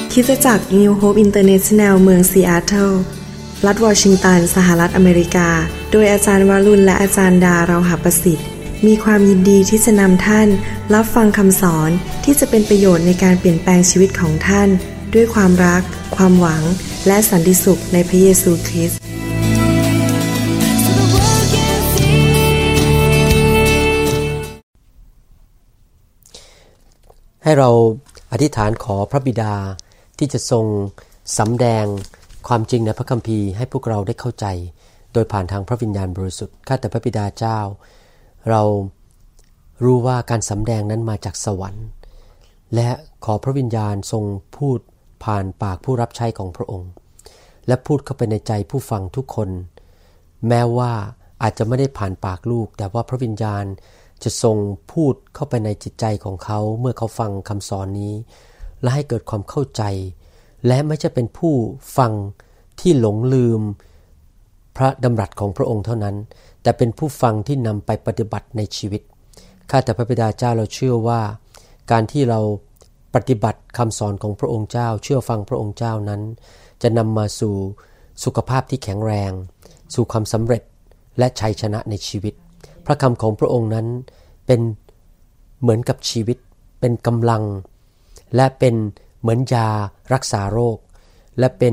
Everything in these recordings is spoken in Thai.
คริสตจักร New Hope International เมืองซีแอตเทิลรัฐวอชิงตันสหรัฐอเมริกาโดยอาจารย์วรุณและอาจารย์ดาเราหประสิทธิ์มีความยินดีที่จะนำท่านรับฟังคำสอนที่จะเป็นประโยชน์ในการเปลี่ยนแปลงชีวิตของท่านด้วยความรักความหวังและสันติสุขในพระเยซูคริสต์ให้เราอธิษฐานขอพระบิดาที่จะทรงสำแดงความจริงในพระคัมภีร์ให้พวกเราได้เข้าใจโดยผ่านทางพระวิญญาณบริสุทธิ์ข้าแต่พระบิดาเจ้าเรารู้ว่าการสำแดงนั้นมาจากสวรรค์และขอพระวิญญาณทรงพูดผ่านปากผู้รับใช้ของพระองค์และพูดเข้าไปในใจผู้ฟังทุกคนแม้ว่าอาจจะไม่ได้ผ่านปากลูกแต่ว่าพระวิญญาณจะทรงพูดเข้าไปในจิตใจของเขาเมื่อเขาฟังคำสอนนี้และให้เกิดความเข้าใจและไม่ใช่เป็นผู้ฟังที่หลงลืมพระดำรัสของพระองค์เท่านั้นแต่เป็นผู้ฟังที่นำไปปฏิบัติในชีวิตข้าแต่พระบิดาเจ้าเราเชื่อว่าการที่เราปฏิบัติคำสอนของพระองค์เจ้าเชื่อฟังพระองค์เจ้านั้นจะนำมาสู่สุขภาพที่แข็งแรงสู่ความสำเร็จและชัยชนะในชีวิตพระคำของพระองค์นั้นเป็นเหมือนกับชีวิตเป็นกำลังและเป็นเหมือนยารักษาโรคและเป็น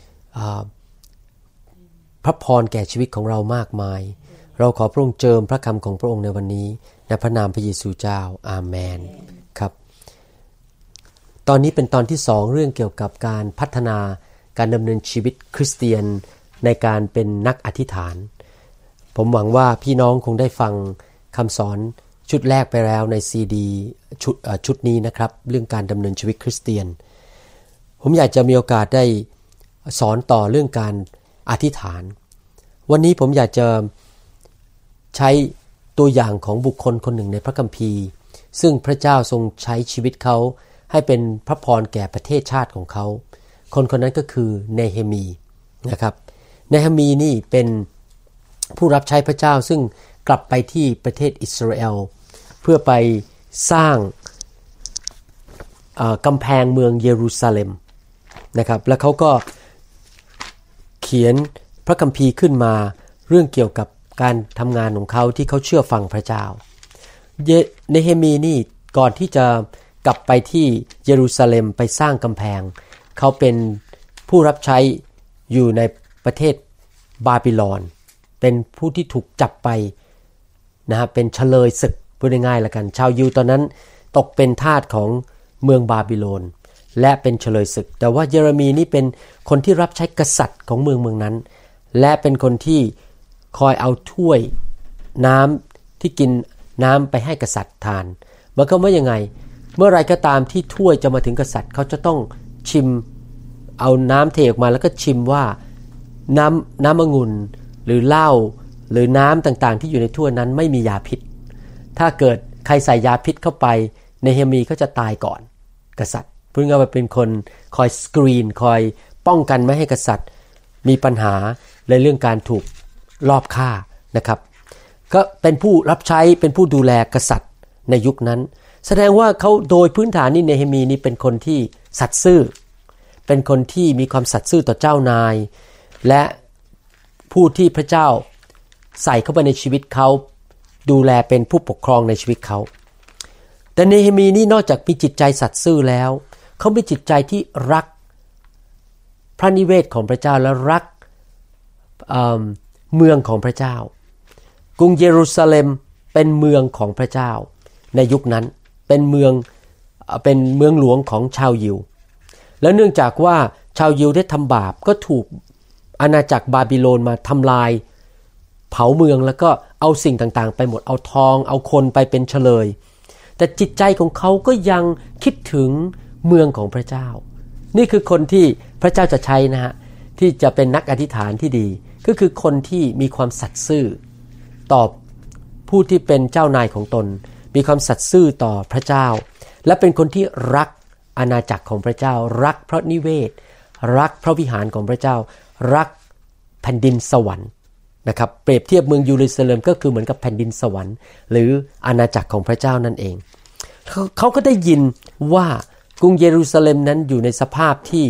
พระพรแก่ชีวิตของเรามากมายเราขอพระองค์เจิมพระคำของพระองค์ในวันนี้ในพระนามพระเยซูเจ้าอาเมนครับตอนนี้เป็นตอนที่2เรื่องเกี่ยวกับการพัฒนาการดำเนินชีวิตคริสเตียนในการเป็นนักอธิษฐานผมหวังว่าพี่น้องคงได้ฟังคำสอนชุดแรกไปแล้วในซีดีชุดนี้นะครับเรื่องการดำเนินชีวิตคริสเตียนผมอยากจะมีโอกาสได้สอนต่อเรื่องการอธิษฐานวันนี้ผมอยากจะใช้ตัวอย่างของบุคคลคนหนึ่งในพระคัมภีร์ซึ่งพระเจ้าทรงใช้ชีวิตเขาให้เป็นพระพรแก่ประเทศชาติของเขาคนคนนั้นก็คือเนเฮมีนะครับเนเฮมีนี่เป็นผู้รับใช้พระเจ้าซึ่งกลับไปที่ประเทศอิสราเอลเพื่อไปสร้างกำแพงเมืองเยรูซาเล็มนะครับแล้วเขาก็เขียนพระคัมภีร์ขึ้นมาเรื่องเกี่ยวกับการทำงานของเขาที่เขาเชื่อฟังพระเจ้าเนเฮมีนี่ก่อนที่จะกลับไปที่เยรูซาเล็มไปสร้างกำแพงเขาเป็นผู้รับใช้อยู่ในประเทศบาบิโลนเป็นผู้ที่ถูกจับไปนะฮะเป็นเฉลยศึกพูดง่ายๆละกันชาวยิวตอนนั้นตกเป็นทาสของเมืองบาบิโลนและเป็นเฉลยศึกแต่ว่าเยเรมีนี่เป็นคนที่รับใช้กษัตริย์ของเมืองนั้นและเป็นคนที่คอยเอาถ้วยน้ำที่กินน้ำไปให้กษัตริย์ทานหมายความว่ายังไงเมื่อไรก็ตามที่ถ้วยจะมาถึงกษัตริย์เขาจะต้องชิมเอาน้ำเทออกมาแล้วก็ชิมว่าน้ำองุ่นหรือเหล้าหรือน้ำต่างๆที่อยู่ในถ้วยนั้นไม่มียาพิษถ้าเกิดใครใส่ยาพิษเข้าไปเนเฮมีก็จะตายก่อนกษัตริย์พูดง่ายๆว่าเป็นคนคอยสกรีนคอยป้องกันไม่ให้กษัตริย์มีปัญหาในเรื่องการถูกลอบฆ่านะครับก็เป็นผู้รับใช้เป็นผู้ดูแลกษัตริย์ในยุคนั้นแสดงว่าเขาโดยพื้นฐานนี่เนเฮมีนี่เป็นคนที่สัตย์ซื่อเป็นคนที่มีความสัตย์ซื่อต่อเจ้านายและผู้ที่พระเจ้าใส่เข้าไปในชีวิตเขาดูแลเป็นผู้ปกครองในชีวิตเขาแต่เนเฮมีนี่นอกจากมีจิตใจสัตย์ซื่อแล้วเขามีจิตใจที่รักพระนิเวศของพระเจ้าและรักเมืองของพระเจ้ากรุงเยรูซาเล็มเป็นเมืองของพระเจ้าในยุคนั้นเป็นเมืองหลวงของชาวยิวและเนื่องจากว่าชาวยิวได้ทำบาปก็ถูกอาณาจักรบาบิโลนมาทำลายเผาเมืองแล้วก็เอาสิ่งต่างๆไปหมดเอาทองเอาคนไปเป็นเฉลยแต่จิตใจของเขาก็ยังคิดถึงเมืองของพระเจ้านี่คือคนที่พระเจ้าจะใช้นะฮะที่จะเป็นนักอธิษฐานที่ดีก็คือคนที่มีความสัตย์ซื่อต่อผู้ที่เป็นเจ้านายของตนมีความสัตย์ซื่อต่อพระเจ้าและเป็นคนที่รักอาณาจักรของพระเจ้ารักพระนิเวศรักพระวิหารของพระเจ้ารักแผ่นดินสวรรค์นะครับเปรียบเทียบเมืองเยรูซาเล็มก็คือเหมือนกับแผ่นดินสวรรค์หรืออาณาจักรของพระเจ้านั่นเองเขาก็ได้ยินว่ากรุงเยรูซาเล็มนั้นอยู่ในสภาพที่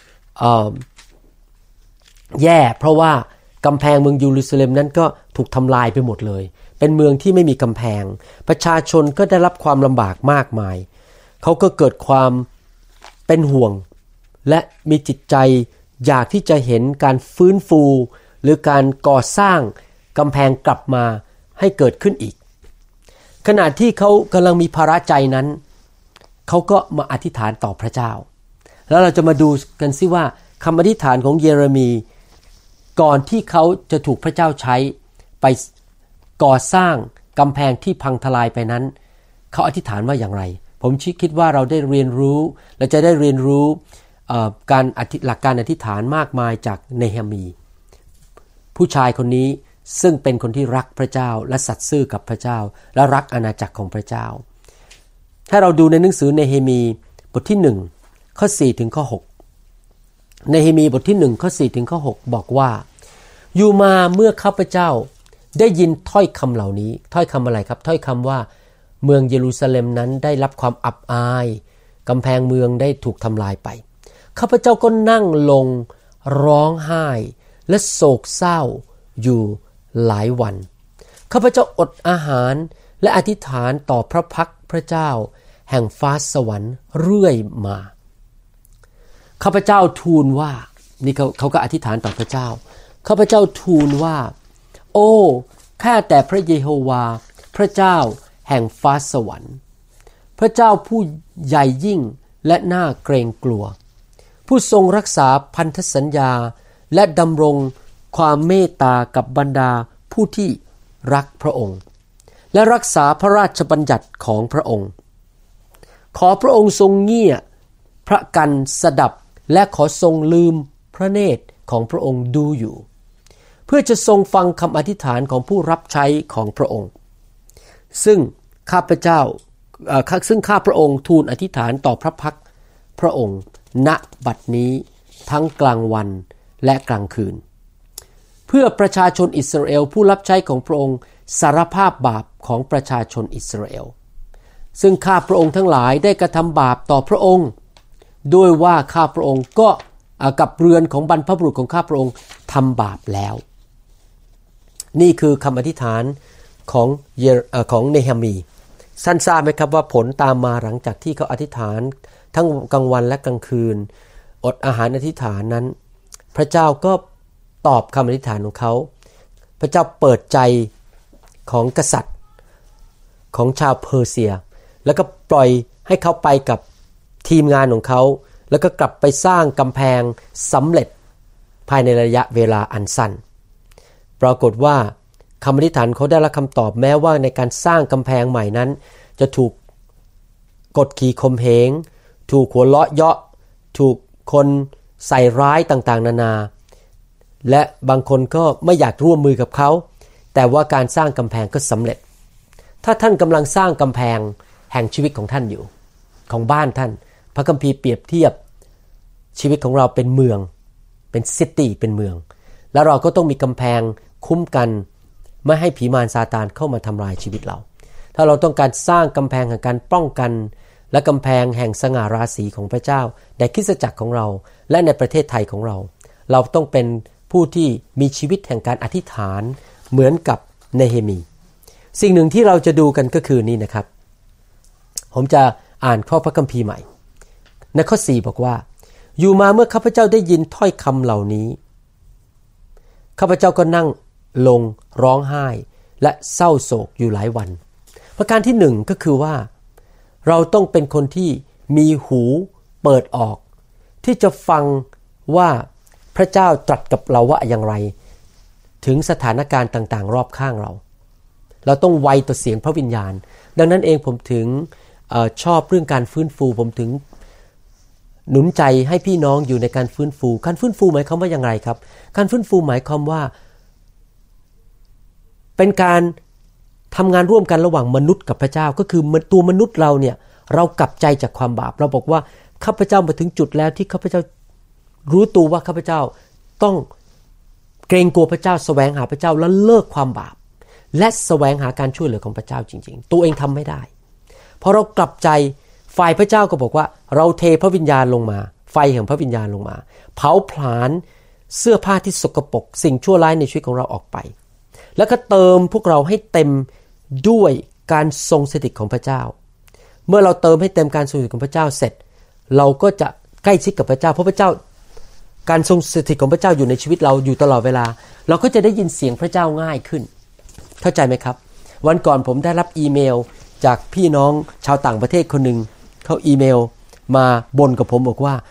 แย่เพราะว่ากำแพงเมืองเยรูซาเล็มนั้นก็ถูกทำลายไปหมดเลยเป็นเมืองที่ไม่มีกำแพงประชาชนก็ได้รับความลำบากมากมายเขาก็เกิดความเป็นห่วงและมีจิตใจอยากที่จะเห็นการฟื้นฟูหรือการก่อสร้างกำแพงกลับมาให้เกิดขึ้นอีกขณะที่เขากำลังมีภาระใจนั้นเขาก็มาอธิษฐานต่อพระเจ้าแล้วเราจะมาดูกันซิว่าคำอธิษฐานของเยเรมีก่อนที่เขาจะถูกพระเจ้าใช้ไปก่อสร้างกำแพงที่พังทลายไปนั้นเขาอธิษฐานว่าอย่างไรผมคิดว่าเราได้เรียนรู้และจะได้เรียนรู้หลักการอธิษฐานมากมายจากเนเหมีผู้ชายคนนี้ซึ่งเป็นคนที่รักพระเจ้าและสัตย์ซื่อกับพระเจ้าและรักอาณาจักรของพระเจ้าถ้าเราดูในหนังสือเนเหมีบทที่1ข้อ4ถึงข้อ6เนเหมีบทที่1ข้อ4ถึงข้อ6บอกว่าอยู่มาเมื่อข้าพเจ้าได้ยินถ้อยคำเหล่านี้ถ้อยคำอะไรครับถ้อยคำว่าเมืองเยรูซาเล็มนั้นได้รับความอับอายกำแพงเมืองได้ถูกทำลายไปข้าพเจ้าก็นั่งลงร้องไห้และโศกเศร้าอยู่หลายวันข้าพเจ้าอดอาหารและอธิษฐานต่อพระพักพระเจ้าแห่งฟ้าสวรรค์เรื่อยมาข้าพเจ้าทูลว่านี่เขาก็อธิษฐานต่อพระเจ้าข้าพเจ้าทูลว่าโอ้ข้าแต่พระเยโฮวาพระเจ้าแห่งฟ้าสวรรค์พระเจ้าผู้ใหญ่ยิ่งและน่าเกรงกลัวผู้ทรงรักษาพันธสัญญาและดำรงความเมตตากับบรรดาผู้ที่รักพระองค์และรักษาพระราชบัญญัติของพระองค์ขอพระองค์ทรงเงี่ยพระกันสดับและขอทรงลืมพระเนตรของพระองค์ดูอยู่เพื่อจะทรงฟังคำอธิษฐานของผู้รับใช้ของพระองค์ซึ่งข้าพระองค์ทูลอธิษฐานต่อพระพักพระองค์ณบัดนี้ทั้งกลางวันและกลางคืนเพื่อประชาชนอิสราเอลผู้รับใช้ของพระองค์สารภาพบาปของประชาชนอิสราเอลซึ่งข้าพระองค์ทั้งหลายได้กระทำบาปต่อพระองค์ด้วยว่าข้าพระองค์ก็กับเรือนของบรรพบุรุษของข้าพระองค์ทำบาปแล้วนี่คือคำอธิษฐานของเนเหมีท่านทราบไหมครับว่าผลตามมาหลังจากที่เขาอธิษฐานทั้งกลางวันและกลางคืนอดอาหารอธิษฐานนั้นพระเจ้าก็ตอบคำอธิษฐานของเขาพระเจ้าเปิดใจของกษัตริย์ของชาวเพอร์เซียแล้วก็ปล่อยให้เขาไปกับทีมงานของเขาแล้วก็กลับไปสร้างกำแพงสำเร็จภายในระยะเวลาอันสั้นปรากฏว่าคำอธิษฐานเขาได้รับคำตอบแม้ว่าในการสร้างกำแพงใหม่นั้นจะถูกกดขี่ข่มเหงถูกหัวเราะเยาะถูกคนใส่ร้ายต่างๆนานาและบางคนก็ไม่อยากร่วมมือกับเขาแต่ว่าการสร้างกำแพงก็สำเร็จถ้าท่านกำลังสร้างกำแพงแห่งชีวิตของท่านอยู่ของบ้านท่านพระคัมภีร์เปรียบเทียบชีวิตของเราเป็นเมืองเป็นซิตี้เป็นเมืองแล้วเราก็ต้องมีกำแพงคุ้มกันไม่ให้ผีมารซาตานเข้ามาทำลายชีวิตเราถ้าเราต้องการสร้างกำแพงแห่งการป้องกันและกำแพงแห่งสง่าราศีของพระเจ้าในคริสตจักรของเราและในประเทศไทยของเราเราต้องเป็นผู้ที่มีชีวิตแห่งการอธิษฐานเหมือนกับเนเหมีสิ่งหนึ่งที่เราจะดูกันก็คือนี่นะครับผมจะอ่านข้อพระคัมภีร์ใหม่ในข้อ4บอกว่าอยู่มาเมื่อข้าพเจ้าได้ยินถ้อยคำเหล่านี้ข้าพเจ้าก็นั่งลงร้องไห้และเศร้าโศกอยู่หลายวันประการที่1ก็คือว่าเราต้องเป็นคนที่มีหูเปิดออกที่จะฟังว่าพระเจ้าตรัสกับเราว่าอย่างไรถึงสถานการณ์ต่างๆรอบข้างเราต้องไวต่อเสียงพระวิญญาณดังนั้นเองผมถึงชอบเรื่องการฟื้นฟูผมถึงหนุนใจให้พี่น้องอยู่ในการฟื้นฟูการฟื้นฟูหมายความว่าอย่างไรครับการฟื้นฟูหมายความว่าเป็นการทำงานร่วมกันระหว่างมนุษย์กับพระเจ้าก็คือตัวมนุษย์เราเนี่ยเรากลับใจจากความบาปเราบอกว่าข้าพเจ้ามาถึงจุดแล้วที่ข้าพเจ้ารู้ตัวว่าข้าพเจ้าต้องเกรงกลัวพระเจ้าแสวงหาพระเจ้าและเลิกความบาปและแสวงหาการช่วยเหลือของพระเจ้าจริงๆตัวเองทำไม่ได้พอเรากลับใจฝ่ายพระเจ้าก็บอกว่าเราเทพระวิญญาณลงมาไฟแห่งพระวิญญาณลงมาเผาผลาญเสื้อผ้าที่สกปรกสิ่งชั่วร้ายในชีวิตของเราออกไปแล้วก็เติมพวกเราให้เต็มด้วยการทรงสถิตของพระเจ้าเมื่อเราเติมให้เต็มการทรงสถิตของพระเจ้าเสร็จเราก็จะใกล้ชิดกับพระเจ้าเพราะพระเจ้าการทรงสถิตของพระเจ้าอยู่ในชีวิตเราอยู่ตลอดเวลาเราก็จะได้ยินเสียงพระเจ้าง่ายขึ้นเข้าใจไหมครับวันก่อนผมได้รับอีเมลจากพี่น้องชาวต่างประเทศคนหนึ่งเขาอีเมลมาบ่นกับผมบอกว่า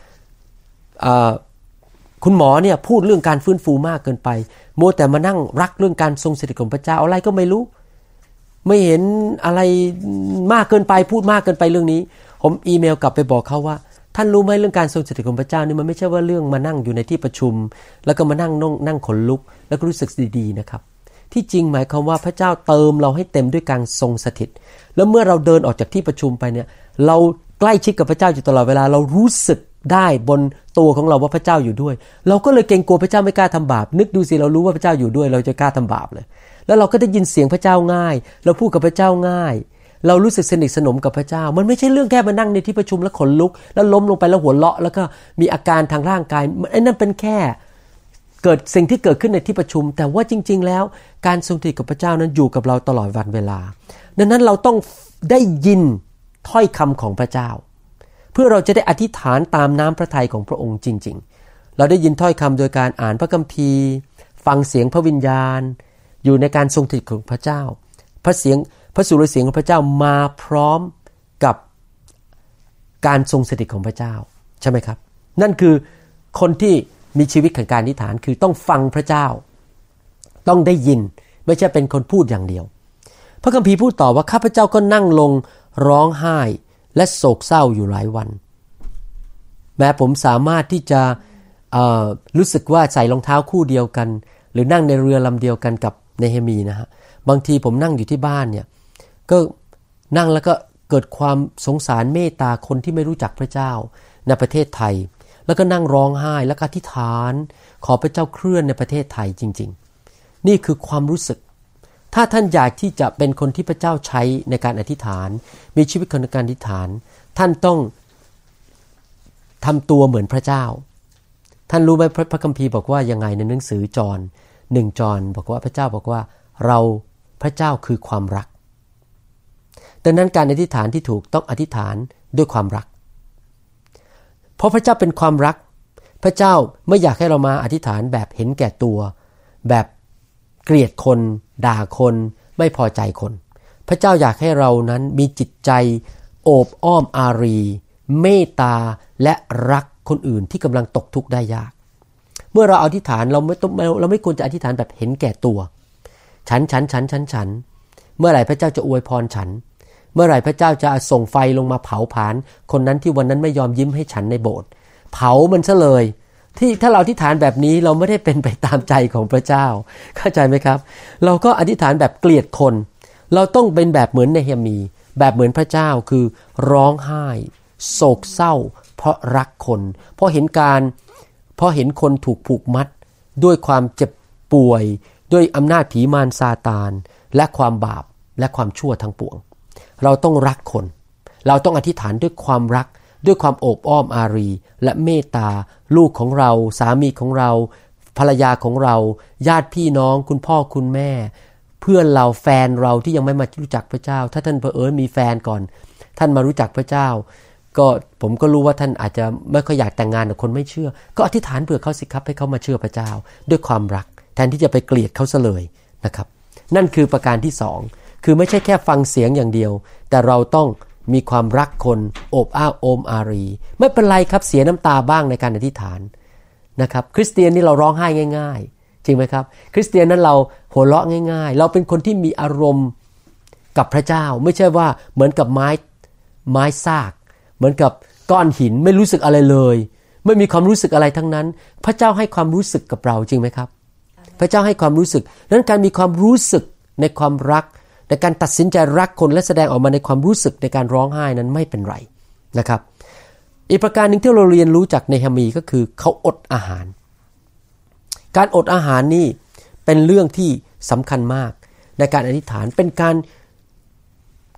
คุณหมอเนี่ยพูดเรื่องการฟื้นฟูมากเกินไปมัวแต่มานั่งรักเรื่องการทรงสถิตของพระเจ้าอะไรก็ไม่รู้ไม่เห็นอะไรมากเกินไปพูดมากเกินไปเรื่องนี้ผมอีเมลกลับไปบอกเขาว่าท่านรู้ไหมเรื่องการทรงสถิตของพระเจ้านี่มันไม่ใช่ว่าเรื่องมานั่งอยู่ในที่ประชุมแล้วก็มานั่งขนลุกแล้วก็รู้สึกดีๆนะครับที่จริงหมายความว่าพระเจ้าเติมเราให้เต็มด้วยการทรงสถิตแล้วเมื่อเราเดินออกจากที่ประชุมไปเนี่ยเราใกล้ชิดกับพระเจ้าอยู่ตลอดเวลาเรารู้สึกได้บนตัวของเราว่าพระเจ้าอยู่ด้วยเราก็เลยเกรงกลัวพระเจ้าไม่กล้าทำบาปนึกดูสิเรารู้ว่าพระเจ้าอยู่ด้วยเราจะกล้าทำบาปเลยแล้วเราก็ได้ยินเสียงพระเจ้าง่ายเราพูดกับพระเจ้าง่ายเรารู้สึกสนิทสนมกับพระเจ้ามันไม่ใช่เรื่องแค่มานั่งในที่ประชุมแล้วขนลุกแล้วล้มลงไปแล้วหัวเราะแล้วก็มีอาการทางร่างกายไอ้นั่นเป็นแค่เกิดสิ่งที่เกิดขึ้นในที่ประชุมแต่ว่าจริงๆแล้วการทรงสถิตกับพระเจ้านั้นอยู่กับเราตลอดวันเวลาดังนั้นเราต้องได้ยินถ้อยคำของพระเจ้าเพื่อเราจะได้อธิษฐานตามน้ำพระทัยของพระองค์จริงๆเราได้ยินถ้อยคำโดยการอ่านพระคัมภีร์ฟังเสียงพระวิญญาณอยู่ในการทรงสถิตของพระเจ้าพระสุรเสียงของพระเจ้ามาพร้อมกับการทรงสถิตของพระเจ้าใช่ไหมครับนั่นคือคนที่มีชีวิตแห่งการอธิษฐานคือต้องฟังพระเจ้าต้องได้ยินไม่ใช่เป็นคนพูดอย่างเดียวพระคัมภีร์พูดต่อว่าข้าพเจ้าก็นั่งลงร้องไห้และโศกเศร้าอยู่หลายวันแม้ผมสามารถที่จะรู้สึกว่าใส่รองเท้าคู่เดียวกันหรือนั่งในเรือลำเดียวกันกับเนเฮมีนะฮะบางทีผมนั่งอยู่ที่บ้านเนี่ยก็นั่งแล้วก็เกิดความสงสารเมตตาคนที่ไม่รู้จักพระเจ้าในประเทศไทยแล้วก็นั่งร้องไห้แล้วก็อธิษฐานขอพระเจ้าเคลื่อนในประเทศไทยจริงๆนี่คือความรู้สึกถ้าท่านอยากที่จะเป็นคนที่พระเจ้าใช้ในการอธิษฐานมีชีวิตในการอธิษฐานท่านต้องทำตัวเหมือนพระเจ้าท่านรู้ไหมพระคัมภีร์บอกว่ายังไงในหนังสือจอห์น1 จอห์นบอกว่าพระเจ้าบอกว่าเราพระเจ้าคือความรักดังนั้นการอธิษฐานที่ถูกต้องอธิษฐานด้วยความรักเพราะพระเจ้าเป็นความรักพระเจ้าไม่อยากให้เรามาอธิษฐานแบบเห็นแก่ตัวแบบเกลียดคนด่าคนไม่พอใจคนพระเจ้าอยากให้เรานั้นมีจิตใจโอบอ้อมอารีเมตตาและรักคนอื่นที่กำลังตกทุกข์ได้ยากเมื่อเราอธิษฐานเราไม่ควรจะอธิษฐานแบบเห็นแก่ตัวฉันเมื่อไหร่พระเจ้าจะอวยพรฉันเมื่อไหร่พระเจ้าจะส่งไฟลงมาเผาผลาญคนนั้นที่วันนั้นไม่ยอมยิ้มให้ฉันในโบสถ์เผามันซะเลยที่ถ้าเราอธิษฐานแบบนี้เราไม่ได้เป็นไปตามใจของพระเจ้าเข้าใจไหมครับเราก็อธิษฐานแบบเกลียดคนเราต้องเป็นแบบเหมือนเนเฮมีแบบเหมือนพระเจ้าคือร้องไห้โศกเศร้าเพราะรักคนเพราะเห็นคนถูกผูกมัดด้วยความเจ็บป่วยด้วยอำนาจผีมารซาตานและความบาปและความชั่วทั้งปวงเราต้องรักคนเราต้องอธิษฐานด้วยความรักด้วยความโอบอ้อมอารีและเมตตาลูกของเราสามีของเราภรรยาของเราญาติพี่น้องคุณพ่อคุณแม่เพื่อนเราแฟนเราที่ยังไม่มารู้จักพระเจ้าถ้าท่านเผอิญมีแฟนก่อนท่านมารู้จักพระเจ้าก็ผมก็รู้ว่าท่านอาจจะไม่ค่อยอยากแต่งงานกับคนไม่เชื่อก็อธิษฐานเผื่อเขาสิครับให้เขามาเชื่อพระเจ้าด้วยความรักแทนที่จะไปเกลียดเขาซะเลยนะครับนั่นคือประการที่2คือไม่ใช่แค่ฟังเสียงอย่างเดียวแต่เราต้องมีความรักคนโอบอ้าวโอมอารีไม่เป็นไรครับเสียน้ำตาบ้างในการอธิษฐานนะครับคริสเตียนนี่เราร้องไห้ง่ายๆจริงไหมครับคริสเตียนนั้นเราหัวเราะง่ายๆเราเป็นคนที่มีอารมณ์กับพระเจ้าไม่ใช่ว่าเหมือนกับไม้ซากเหมือนกับก้อนหินไม่รู้สึกอะไรเลยไม่มีความรู้สึกอะไรทั้งนั้นพระเจ้าให้ความรู้สึกกับเราจริงไหมครับพระเจ้าให้ความรู้สึกนั้นการมีความรู้สึกในความรักในการตัดสินใจรักคนและแสดงออกมาในความรู้สึกในการร้องไห้นั้นไม่เป็นไรนะครับอีกประการหนึ่งที่เราเรียนรู้จากเนเฮมีก็คือเขาอดอาหารการอดอาหารนี่เป็นเรื่องที่สำคัญมากในการอธิษฐานเป็นการ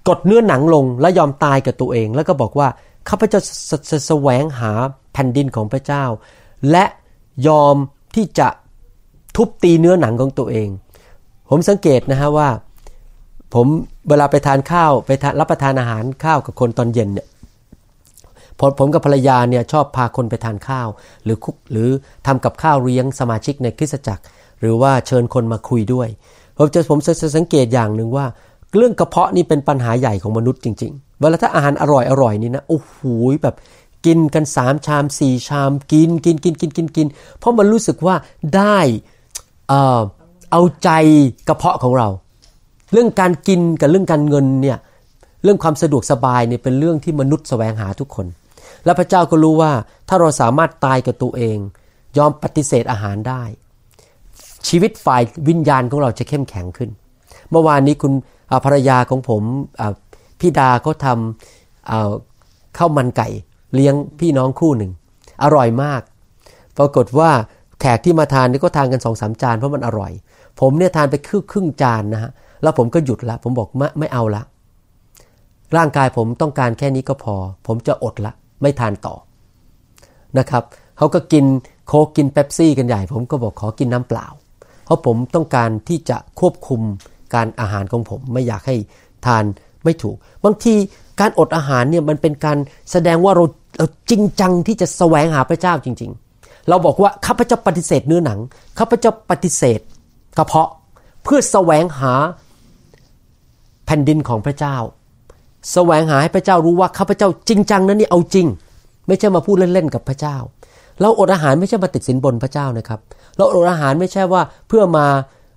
กดเนื้อหนังลงและยอมตายกับตัวเองแล้วก็บอกว่าข้าพเจ้าจะแสวงหาแผ่นดินของพระเจ้าและยอมที่จะทุบตีเนื้อหนังของตัวเองผมสังเกตนะฮะว่าเวลาไปทานข้าวไปรับประทานอาหารข้าวกับคนตอนเย็นเนี่ยผมกับภรรยาเนี่ยชอบพาคนไปทานข้าวหรือทำกับข้าวเลี้ยงสมาชิกในคริสตจักรหรือว่าเชิญคนมาคุยด้วยผมจะสังเกตอย่างหนึ่งว่าเรื่องกระเพาะนี่เป็นปัญหาใหญ่ของมนุษย์จริงๆเวลาถ้าอาหารอร่อยนี่นะโอ้โหแบบกินกัน3ชาม4ชามกินเพราะมันรู้สึกว่าได้เอาใจกระเพาะของเราเรื่องการกินกับเรื่องการเงินเนี่ยเรื่องความสะดวกสบายเนี่ยเป็นเรื่องที่มนุษย์แสวงหาทุกคนและพระเจ้าก็รู้ว่าถ้าเราสามารถตายกับตัวเองยอมปฏิเสธอาหารได้ชีวิตฝ่ายวิญญาณของเราจะเข้มแข็งขึ้นเมื่อวานนี้คุณภรรยาของผมพี่ดาเขาทำข้าวมันไก่เลี้ยงพี่น้องคู่หนึ่งอร่อยมากปรากฏว่าแขกที่มาทานนี่ก็ทานกัน 2-3 จานเพราะมันอร่อยผมเนี่ยทานไปครึ่งจานนะฮะแล้วผมก็หยุดละผมบอกไม่เอาละร่างกายผมต้องการแค่นี้ก็พอผมจะอดละไม่ทานต่อนะครับเขาก็กินโค้กกินเป๊ปซี่กันใหญ่ผมก็บอกขอกินน้ำเปล่าเพราะผมต้องการที่จะควบคุมการอาหารของผมไม่อยากให้ทานไม่ถูกบางทีการอดอาหารเนี่ยมันเป็นการแสดงว่าเราจริงจังที่จะแสวงหาพระเจ้าจริงๆเราบอกว่าข้าพเจ้าปฏิเสธเนื้อหนังข้าพเจ้าปฏิเสธกระเพาะเพื่อแสวงหาแผ่นดินของพระเจ้าแสวงหาให้พระเจ้ารู้ว่าข้าพเจ้าจริงจังนั้นนี่เอาจริงไม่ใช่มาพูดเล่นๆกับพระเจ้าเราอดอาหารไม่ใช่มาติดสินบนพระเจ้านะครับเราอดอาหารไม่ใช่ว่าเพื่อมา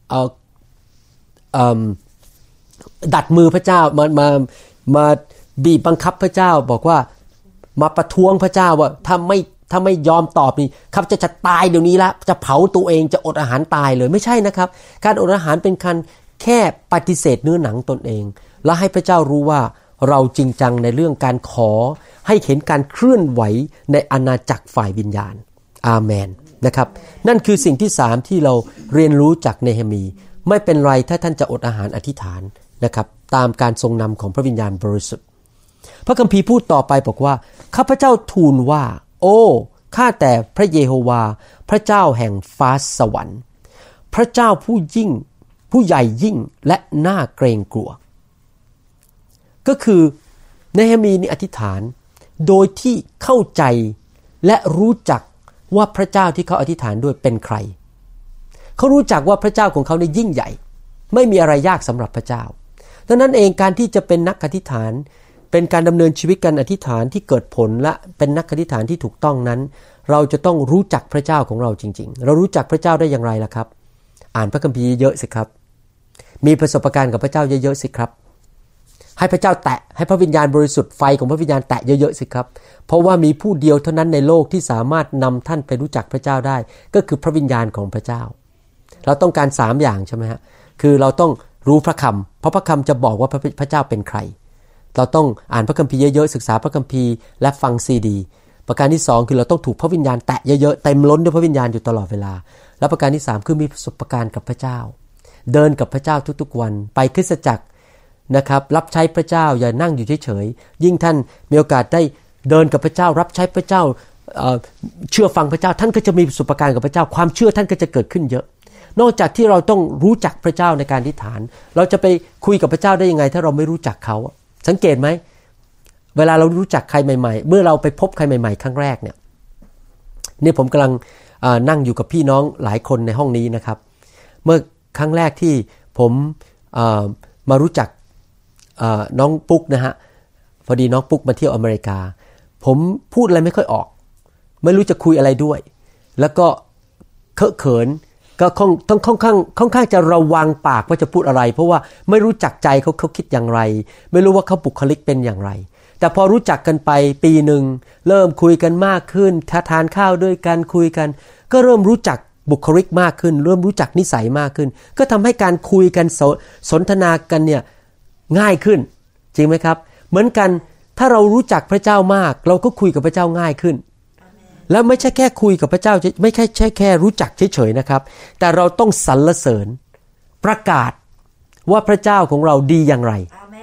ดัดมือพระเจ้ามาบีบบังคับพระเจ้าบอกว่ามาประท้วงพระเจ้าว่าถ้าไม่ยอมตอบนี่ข้าพเจ้าจะตายเดี๋ยวนี้ละจะเผาตัวเองจะอดอาหารตายเลยไม่ใช่นะครับการอดอาหารเป็นการแค่ปฏิเสธเนื้อหนังตนเองและให้พระเจ้ารู้ว่าเราจริงจังในเรื่องการขอให้เห็นการเคลื่อนไหวในอาณาจักรฝ่ายวิญญาณอาเมนนะครับนั่นคือสิ่งที่3ที่เราเรียนรู้จากเนเฮมีไม่เป็นไรถ้าท่านจะอดอาหารอธิษฐานนะครับตามการทรงนำของพระวิญญาณบริสุทธิ์พระคัมภีร์พูดต่อไปบอกว่าข้าพเจ้าทูลว่าโอ้ข้าแต่พระเยโฮวาพระเจ้าแห่งฟ้าสวรรค์พระเจ้าผู้ใหญ่ยิ่งและน่าเกรงกลัวก็คือเนเฮมีนี่อธิษฐานโดยที่เข้าใจและรู้จักว่าพระเจ้าที่เขาอธิษฐานด้วยเป็นใครเขารู้จักว่าพระเจ้าของเขาเนี่ยยิ่งใหญ่ไม่มีอะไรยากสำหรับพระเจ้าดังนั้นเองการที่จะเป็นนักอธิษฐานเป็นการดำเนินชีวิตการอธิษฐานที่เกิดผลและเป็นนักอธิษฐานที่ถูกต้องนั้นเราจะต้องรู้จักพระเจ้าของเราจริงๆเรารู้จักพระเจ้าได้อย่างไรล่ะครับอ่านพระคัมภีร์เยอะสิครับมีประสบการณ์กับพระเจ้าเยอะๆสิครับให้พระเจ้าแตะให้พระวิญญาณบริสุทธิ์ไฟของพระวิญญาณแตะเยอะๆสิครับเพราะว่ามีผู้เดียวเท่านั้นในโลกที่สามารถนำท่านไปรู้จักพระเจ้าได้ก็คือพระวิญญาณของพระเจ้าเราต้องการ3อย่างใช่ไหมฮะคือเราต้องรู้พระคำเพราะพระคำจะบอกว่าพระเจ้าเป็นใครเราต้องอ่านพระคัมภีร์เยอะๆศึกษาพระคัมภีร์และฟังซีดีประการที่2คือเราต้องถูกพระวิญญาณแตะเยอะๆเต็มล้นด้วยพระวิญญาณอยู่ตลอดเวลาและประการที่3คือมีประสบการณ์กับพระเจ้าเดินกับพระเจ้าทุกๆวันไปคริสตจักรนะครับรับใช้พระเจ้าอย่านั่งอยู่เฉยๆยิ่งท่านมีโอกาสได้เดินกับพระเจ้ารับใช้พระเจ้าเชื่อฟังพระเจ้าท่านก็จะมีประสบการณ์กับพระเจ้าความเชื่อท่านก็จะเกิดขึ้นเยอะนอกจากที่เราต้องรู้จักพระเจ้าในการอธิษฐานเราจะไปคุยกับพระเจ้าได้ยังไงถ้าเราไม่รู้จักเขาสังเกตไหมเวลาเรารู้จักใครใหม่ๆเมื่อเราไปพบใครใหม่ๆครั้งแรกเนี่ยผมกำลังนั่งอยู่กับพี่น้องหลายคนในห้องนี้นะครับเมื่อครั้งแรกที่ผมมารู้จักน้องปุ๊กนะฮะพอดีน้องปุ๊กมาเที่ยวอเมริกาผมพูดอะไรไม่ค่อยออกไม่รู้จะคุยอะไรด้วยแล้วก็เคอะเขินก็ต้องค่อนข้างจะระวังปากว่าจะพูดอะไรเพราะว่าไม่รู้จักใจเขาคิดอย่างไรไม่รู้ว่าเขาบุคลิกเป็นอย่างไรแต่พอรู้จักกันไปปีนึงเริ่มคุยกันมากขึ้นทานข้าวด้วยกันคุยกันก็เริ่มรู้จักบุคลิกมากขึ้นเริ่มรู้จักนิสัยมากขึ้นก็ทำให้การคุยกันสนทนากันเนี่ยง่ายขึ้นจริงไหมครับเหมือนกันถ้าเรารู้จักพระเจ้ามากเราก็คุยกับพระเจ้าง่ายขึ้นแล้วไม่ใช่แค่คุยกับพระเจ้าไม่ใช่แค่รู้จักเฉยๆนะครับแต่เราต้องสรรเสริญประกาศว่าพระเจ้าของเราดีอย่างไร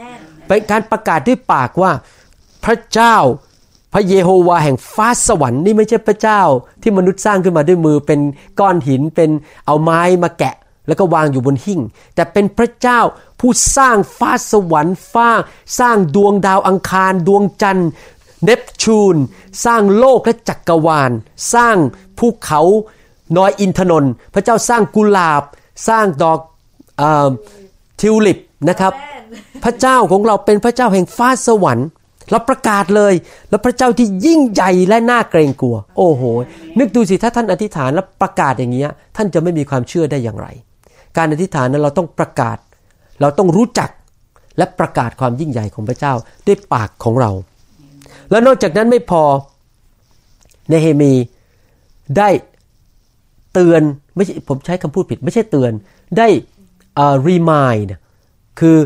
เป็นการประกาศด้วยปากว่าพระเจ้าพระเยโฮวาห์แห่งฟ้าสวรรค์นี่ไม่ใช่พระเจ้าที่มนุษย์สร้างขึ้นมาด้วยมือเป็นก้อนหินเป็นเอาไม้มาแกะแล้วก็วางอยู่บนหิ้งแต่เป็นพระเจ้าผู้สร้างฟ้าสวรรค์สร้างดวงดาวอังคารดวงจันทร์เนปจูนสร้างโลกและจักรวาลสร้างภูเขานอยอินทนนท์พระเจ้าสร้างกุหลาบสร้างดอกทิวลิปนะครับพระเจ้าของเราเป็นพระเจ้าแห่งฟ้าสวรรค์เราประกาศเลยแล้วพระเจ้าที่ยิ่งใหญ่และน่าเกรงกลัวโอ้โหนึกดูสิถ้าท่านอธิษฐานแล้วประกาศอย่างเงี้ยท่านจะไม่มีความเชื่อได้อย่างไรการอธิษฐานนั้นเราต้องประกาศเราต้องรู้จักและประกาศความยิ่งใหญ่ของพระเจ้าด้วยปากของเราแล้วนอกจากนั้นไม่พอเนเฮมีได้เตือนไม่ใช่ผมใช้คำพูดผิดไม่ใช่เตือนได้remind คือ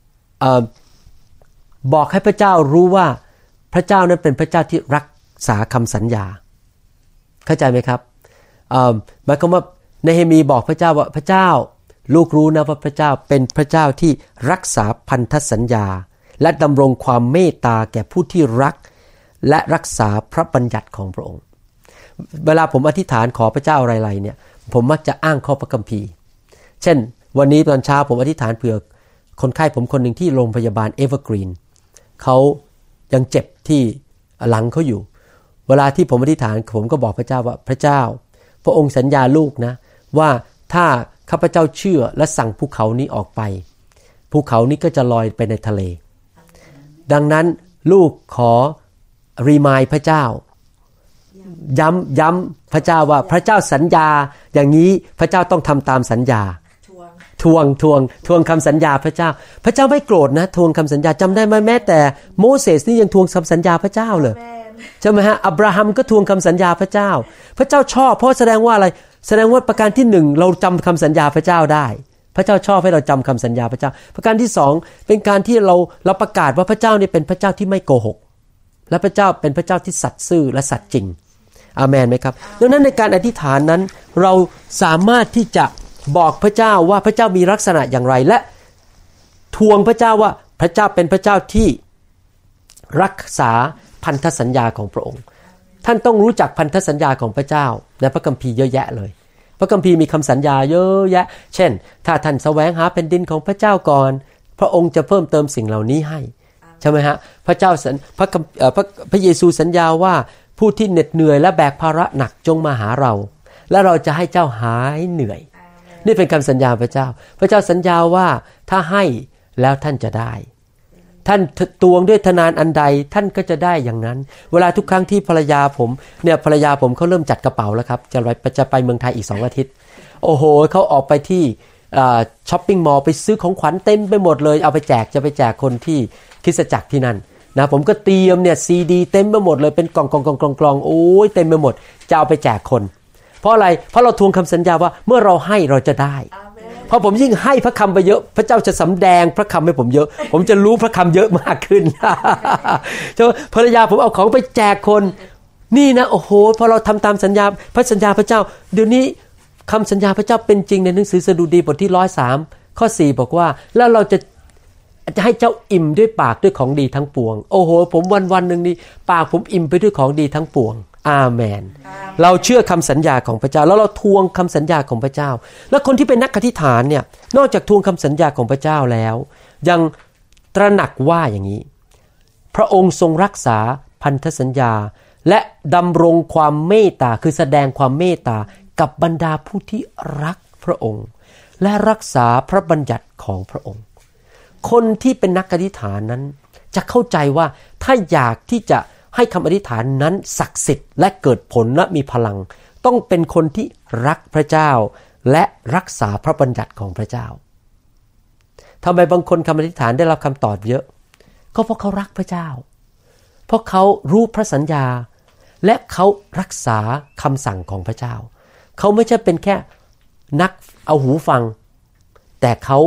บอกให้พระเจ้ารู้ว่าพระเจ้านั้นเป็นพระเจ้าที่รักษาคำสัญญาเข้าใจไหมครับหมายความว่าเนเฮมีบอกพระเจ้าว่าพระเจ้าลูกรู้นะว่าพระเจ้าเป็นพระเจ้าที่รักษาพันธสัญญาและดำรงความเมตตาแก่ผู้ที่รักและรักษาพระบัญญัติของพระองค์เวลาผมอธิษฐานขอพระเจ้าอะไรๆเนี่ยผมมักจะอ้างข้อพระคัมภีร์เช่นวันนี้ตอนเช้าผมอธิษฐานเผื่อคนไข้ผมคนหนึ่งที่โรงพยาบาลเอเวอร์กรีนเขายังเจ็บที่หลังเขาอยู่เวลาที่ผมอธิษฐานผมก็บอกพระเจ้าว่าพระเจ้าพระองค์สัญญาลูกนะว่าถ้าข้าพเจ้าเชื่อและสั่งภูเขานี้ออกไปภูเขานี้ก็จะลอยไปในทะเลดังนั้นลูกขอรีมายพระเจ้าย้ำพระเจ้าว่าพระเจ้าสัญญาอย่างนี้พระเจ้าต้องทำตามสัญญาทวงคำสัญญาพระเจ้าไม่โกรธนะทวงคำสัญญาจำได้ไหมแม้แต่โมเสสนี่ยังทวงคำสัญญาพระเจ้าเลยใช่ไหมฮะอับราฮัมก็ทวงคำสัญญาพระเจ้าพระเจ้าชอบเพราะแสดงว่าอะไรแสดงว่าประการที่หนึ่งเราจำคำสัญญาพระเจ้าได้พระเจ้าชอบให้เราจำคำสัญญาพระเจ้าประการที่สองเป็นการที่เราประกาศว่าพระเจ้านี่เป็นพระเจ้าที่ไม่โกหกและพระเจ้าเป็นพระเจ้าที่สัตย์ซื่อและสัตย์จริงอาเมนไหมครับดังนั้นในการอธิษฐานนั้นเราสามารถที่จะบอกพระเจ้าว่าพระเจ้ามีลักษณะอย่างไรและทวงพระเจ้าว่าพระเจ้าเป็นพระเจ้าที่รักษาพันธสัญญาของพระองค์ท่านต้องรู้จักพันธสัญญาของพระเจ้าในพระคัมภีร์เยอะแยะเลยพระคัมภีร์มีคำสัญญาเยอะแยะเช่นถ้าท่านแสวงหาแผ่นดินของพระเจ้าก่อนพระองค์จะเพิ่มเติมสิ่งเหล่านี้ให้ใช่ไหมฮะพระเยซูสัญญาว่าผู้ที่เหน็ดเหนื่อยและแบกภาระหนักจงมาหาเราและเราจะให้เจ้าหายเหนื่อยนี่เป็นคำสัญญาพระเจ้าสัญญาว่าถ้าให้แล้วท่านจะได้ท่านตวงด้วยทนานอันใดท่านก็จะได้อย่างนั้นเวลาทุกครั้งที่ภรรยาผมเขาเริ่มจัดกระเป๋าแล้วครับจะไปเมืองไทยอีก2อาทิตย์โอ้โหเขาออกไปที่ช้อปปิ้งมอลล์ไปซื้อของขวัญเต็มไปหมดเลยเอาไปแจกจะไปแจกคนที่คริสตจักรที่นั่นนะผมก็เตรียมเนี่ยซีดีเต็มไปหมดเลยเป็นกล่องโอ้ยเต็มไปหมดจะเอาไปแจกคนเพราะอะไรเพราะเราทวงคำสัญญาว่าเมื่อเราให้เราจะได้พอผมยิ่งให้พระคำไปเยอะพระเจ้าจะสำแดงพระคำให้ผมเยอะผมจะรู้พระคำเยอะมากขึ้นภรรยาผมเอาของไปแจกคนนี่นะโอ้โหพอเราทำตามสัญญาพระเจ้าเดี๋ยวนี้คำสัญญาพระเจ้าเป็นจริงในหนังสือสดุดีบทที่103ข้อ4บอกว่าแล้วเราจะให้เจ้าอิ่มด้วยปากด้วยของดีทั้งปวงโอ้โหผมวันนึงนี่ปากผมอิ่มไปด้วยของดีทั้งปวงอาเมนเราเชื่อคำสัญญาของพระเจ้าแล้วเราทวงคำสัญญาของพระเจ้าแล้วคนที่เป็นนักอธิษฐานเนี่ยนอกจากทวงคำสัญญาของพระเจ้าแล้วยังตระหนักว่าอย่างนี้พระองค์ทรงรักษาพันธสัญญาและดำรงความเมตตาคือแสดงความเมตตากับบรรดาผู้ที่รักพระองค์และรักษาพระบัญญัติของพระองค์คนที่เป็นนักอธิษฐานนั้นจะเข้าใจว่าถ้าอยากที่จะให้คำอธิษฐานนั้นศักดิ์สิทธิ์และเกิดผลและมีพลังต้องเป็นคนที่รักพระเจ้าและรักษาพระบัญญัติของพระเจ้าทำไมบางคนคำอธิษฐานได้รับคำตอบเยอะก็เพราะเขารักพระเจ้าเพราะเขารู้พระสัญญาและเขารักษาคำสั่งของพระเจ้าเขาไม่ใช่เป็นแค่นักเอาหูฟังแต่เขา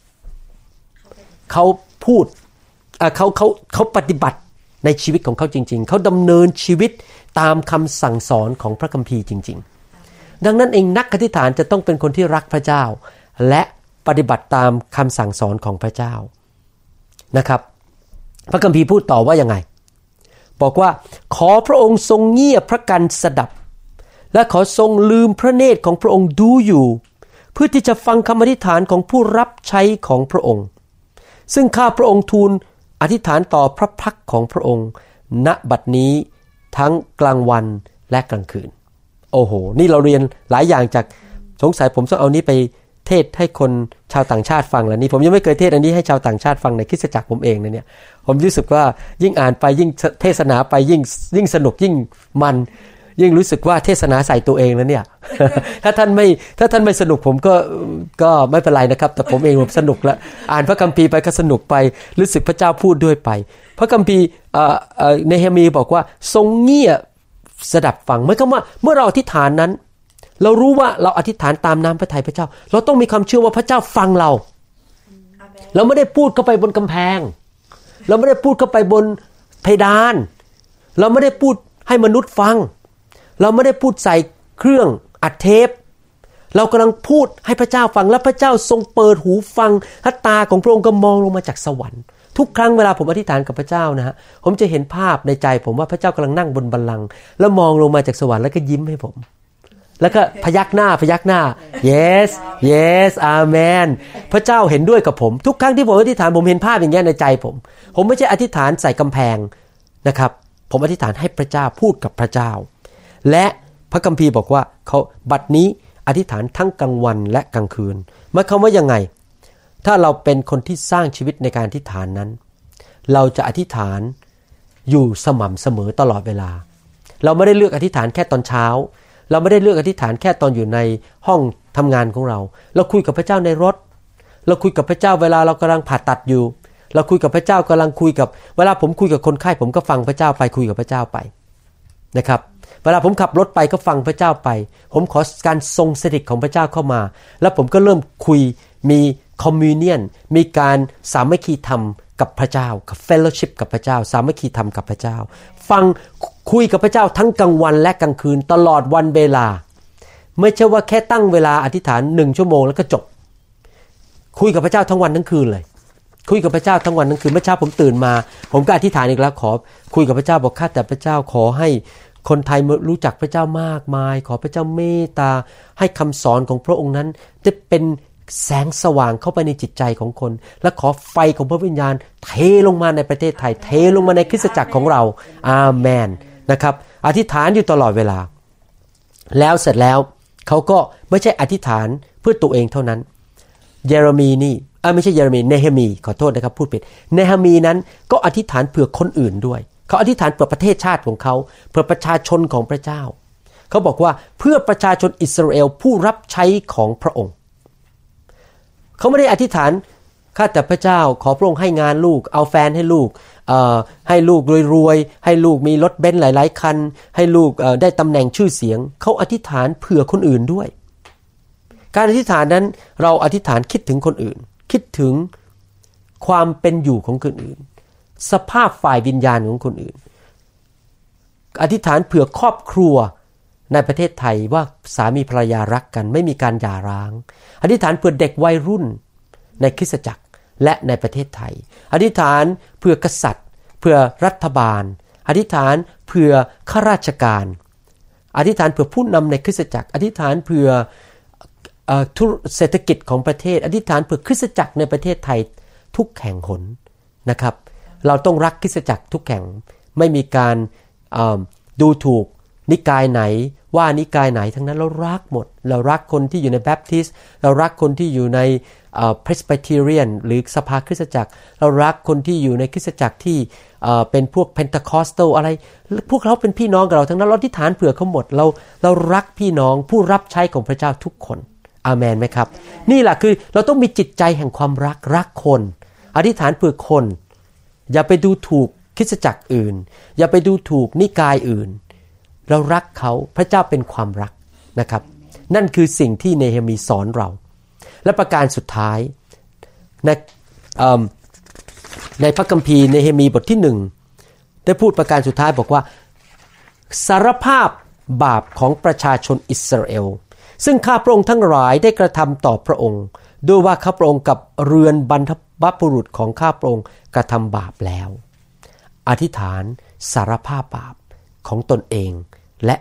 พูดเขาปฏิบัติในชีวิตของเขาจริงๆเขาดำเนินชีวิตตามคำสั่งสอนของพระคัมภีร์จริงๆดังนั้นเองนักอธิษฐานจะต้องเป็นคนที่รักพระเจ้าและปฏิบัติตามคำสั่งสอนของพระเจ้านะครับพระคัมภีร์พูดต่อว่ายังไงบอกว่าขอพระองค์ทรงเงียบพระกันสดับและขอทรงลืมพระเนตรของพระองค์ดูอยู่เพื่อที่จะฟังคำอธิษฐานของผู้รับใช้ของพระองค์ซึ่งข้าพระองค์ทูลอธิษฐานต่อพระพักของพระองค์ณบัดนี้ทั้งกลางวันและกลางคืนโอ้โหนี่เราเรียนหลายอย่างจากสงสัยผมต้องเอานี้ไปเทศให้คนชาวต่างชาติฟังแล้วนี่ผมยังไม่เคยเทศอันนี้ให้ชาวต่างชาติฟังในคริสตจักรผมเองนะเนี่ยผมรู้สึกว่ายิ่งอ่านไปยิ่งเทศนาไปยิ่งสนุกยิ่งมันยิ่งรู้สึกว่าเทศนาใส่ตัวเองแล้วเนี่ย ถ้าท่านไม่สนุกผมก็ไม่เป็นไรนะครับแต่ผมเองผมสนุกแล้วอ่านพระคัมภีร์ไปก็สนุกไปรู้สึกพระเจ้าพูดด้วยไปพระคัมภีร์เนเฮมีบอกว่าทรงเงียบสดับฟังหมายความว่าเมื่อเราอธิษฐานนั้นเรารู้ว่าเราอธิษฐานตามน้ำพระทัยพระเจ้าเราต้องมีความเชื่อว่าพระเจ้าฟังเราเราไม่ได้พูดเข้าไปบนกำแพงเราไม่ได้พูดเข้าไปบนเพดานเราไม่ได้พูดให้มนุษย์ฟังเราไม่ได้พูดใส่เครื่องอัดเทปเรากำลังพูดให้พระเจ้าฟังและพระเจ้าทรงเปิดหูฟังตาของพระองค์ก็มองลงมาจากสวรรค์ทุกครั้งเวลาผมอธิษฐานกับพระเจ้านะฮะผมจะเห็นภาพในใจผมว่าพระเจ้ากำลังนั่งบนบัลลังก์แล้วมองลงมาจากสวรรค์แล้วก็ยิ้มให้ผมแล้วก็พยักหน้า yes yes amen พระเจ้าเห็นด้วยกับผมทุกครั้งที่ผมอธิษฐานผมเห็นภาพอย่างนี้ในใจผมไม่ใช่อธิษฐานใส่กำแพงนะครับผมอธิษฐานให้พระเจ้าพูดกับพระเจ้าและพระคัมภีร์บอกว่าเขาบัดนี้อธิษฐานทั้งกลางวันและกลางคืนหมายความว่ายังไงถ้าเราเป็นคนที่สร้างชีวิตในการอธิษฐานนั้นเราจะอธิษฐานอยู่สม่ำเสมอตลอดเวลาเราไม่ได้เลือกอธิษฐานแค่ตอนเช้าเราไม่ได้เลือกอธิษฐานแค่ตอนอยู่ในห้องทำงานของเราคุยกับพระเจ้าในรถเราคุยกับพระเจ้าเวลาเรากำลังผ่าตัดอยู่เราคุยกับพระเจ้ากำลังคุยกับเวลาผมคุยกับคนไข้ผมก็ฟังพระเจ้าไปคุยกับพระเจ้าไปนะครับเวลาผมขับรถไปก็ฟังพระเจ้าไปผมขอการทรงสถิตของพระเจ้าเข้ามาแล้วผมก็เริ่มคุยมีคอมมิวเนียนมีการสามัคคีธรรมกับพระเจ้ากับเฟลโลชิพกับพระเจ้าสามัคคีธรรมกับพระเจ้าฟังคุยกับพระเจ้าทั้งกลางวันและกลางคืนตลอดวันเวลาไม่ใช่ว่าแค่ตั้งเวลาอธิษฐาน1ชั่วโมงแล้วก็จบคุยกับพระเจ้าทั้งวันทั้งคืนเลยคุยกับพระเจ้าทั้งวันทั้งคืนเมื่อเช้าผมตื่นมาผมก็อธิษฐานอีกแล้วขอคุยกับพระเจ้าบอกข้าแต่พระเจ้าขอให้คนไทยรู้จักพระเจ้ามากมายขอพระเจ้าเมตตาให้คำสอนของพระองค์นั้นได้เป็นแสงสว่างเข้าไปในจิตใจของคนและขอไฟของพระวิญญาณเทลงมาในประเทศไทยเทลงมาในคริสตจักรของเราอาเมนนะครับอธิษฐานอยู่ตลอดเวลาแล้วเสร็จแล้วเขาก็ไม่ใช่อธิษฐานเพื่อตัวเองเท่านั้นเยเรมีนี่ไม่ใช่เยเรมีเนเฮมีขอโทษนะครับพูดผิดเนเฮมีนั้นก็อธิษฐานเผื่อคนอื่นด้วยเขาอธิษฐานเผื่อประเทศชาติของเขาเผื่อประชาชนของพระเจ้าเขาบอกว่าเพื่อประชาชนอิสราเอลผู้รับใช้ของพระองค์เขาไม่ได้อธิษฐานข้าแต่พระเจ้าขอพระองค์ให้งานลูกเอาแฟนให้ลูกให้ลูกรวยๆให้ลูกมีรถเบนซ์หลายๆคันให้ลูกได้ตำแหน่งชื่อเสียงเขาอธิษฐานเผื่อคนอื่นด้วยการอธิษฐานนั้นเราอธิษฐานคิดถึงคนอื่นคิดถึงความเป็นอยู่ของคนอื่นสภาพฝ่ายวิญญาณของคนอื่นอธิษฐานเผื่อครอบครัวในประเทศไทยว่าสามีภรรยารักกันไม่มีการหย่าร้างอธิษฐานเผื่อเด็กวัยรุ่นในคริสตจักรและในประเทศไทยอธิษฐานเผื่อกษัตริย์เผื่อรัฐบาลอธิษฐานเผื่อข้าราชการอธิษฐานเผื่อผู้นำในคริสตจักรอธิษฐานเผื่อเศรษฐกิจของประเทศอธิษฐานเผื่อคริสตจักรในประเทศไทยทุกแห่งหนนะครับเราต้องรักคริสตจักรทุกแห่งไม่มีการดูถูกนิกายไหนว่านิกายไหนทั้งนั้นเรารักหมดเรารักคนที่อยู่ในแบปทิสต์เรารักคนที่อยู่ในพรีสไบเทเรียนหรือสภาคริสตจักรเรารักคนที่อยู่ในคริสตจักรที่เป็นพวกเพนทาคอสตัลอะไรพวกเขาเป็นพี่น้องกับเราทั้งนั้นเราอธิษฐานเผื่อเขาหมดเรารักพี่น้องผู้รับใช้ของพระเจ้าทุกคนอาเมนไหมครับนี่แหละคือเราต้องมีจิตใจแห่งความรักคนอธิษฐานเผื่อคนอย่าไปดูถูกคริสตจักรอื่นอย่าไปดูถูกนิกายอื่นเรารักเขาพระเจ้าเป็นความรักนะครับนั่นคือสิ่งที่เนเฮมีสอนเราและประการสุดท้ายในพระคัมภีร์เนเฮมีบทที่1ได้พูดประการสุดท้ายบอกว่าสารภาพบาปของประชาชนอิสราเอลซึ่งข้าพระองค์ทั้งหลายได้กระทำต่อพระองค์ด้วยว่าข้าพระองค์กับเรือนบรรพบุรุษของข้าพระองค์กระทำบาปแล้วอธิษฐานสารภาพบาปของตนเองและ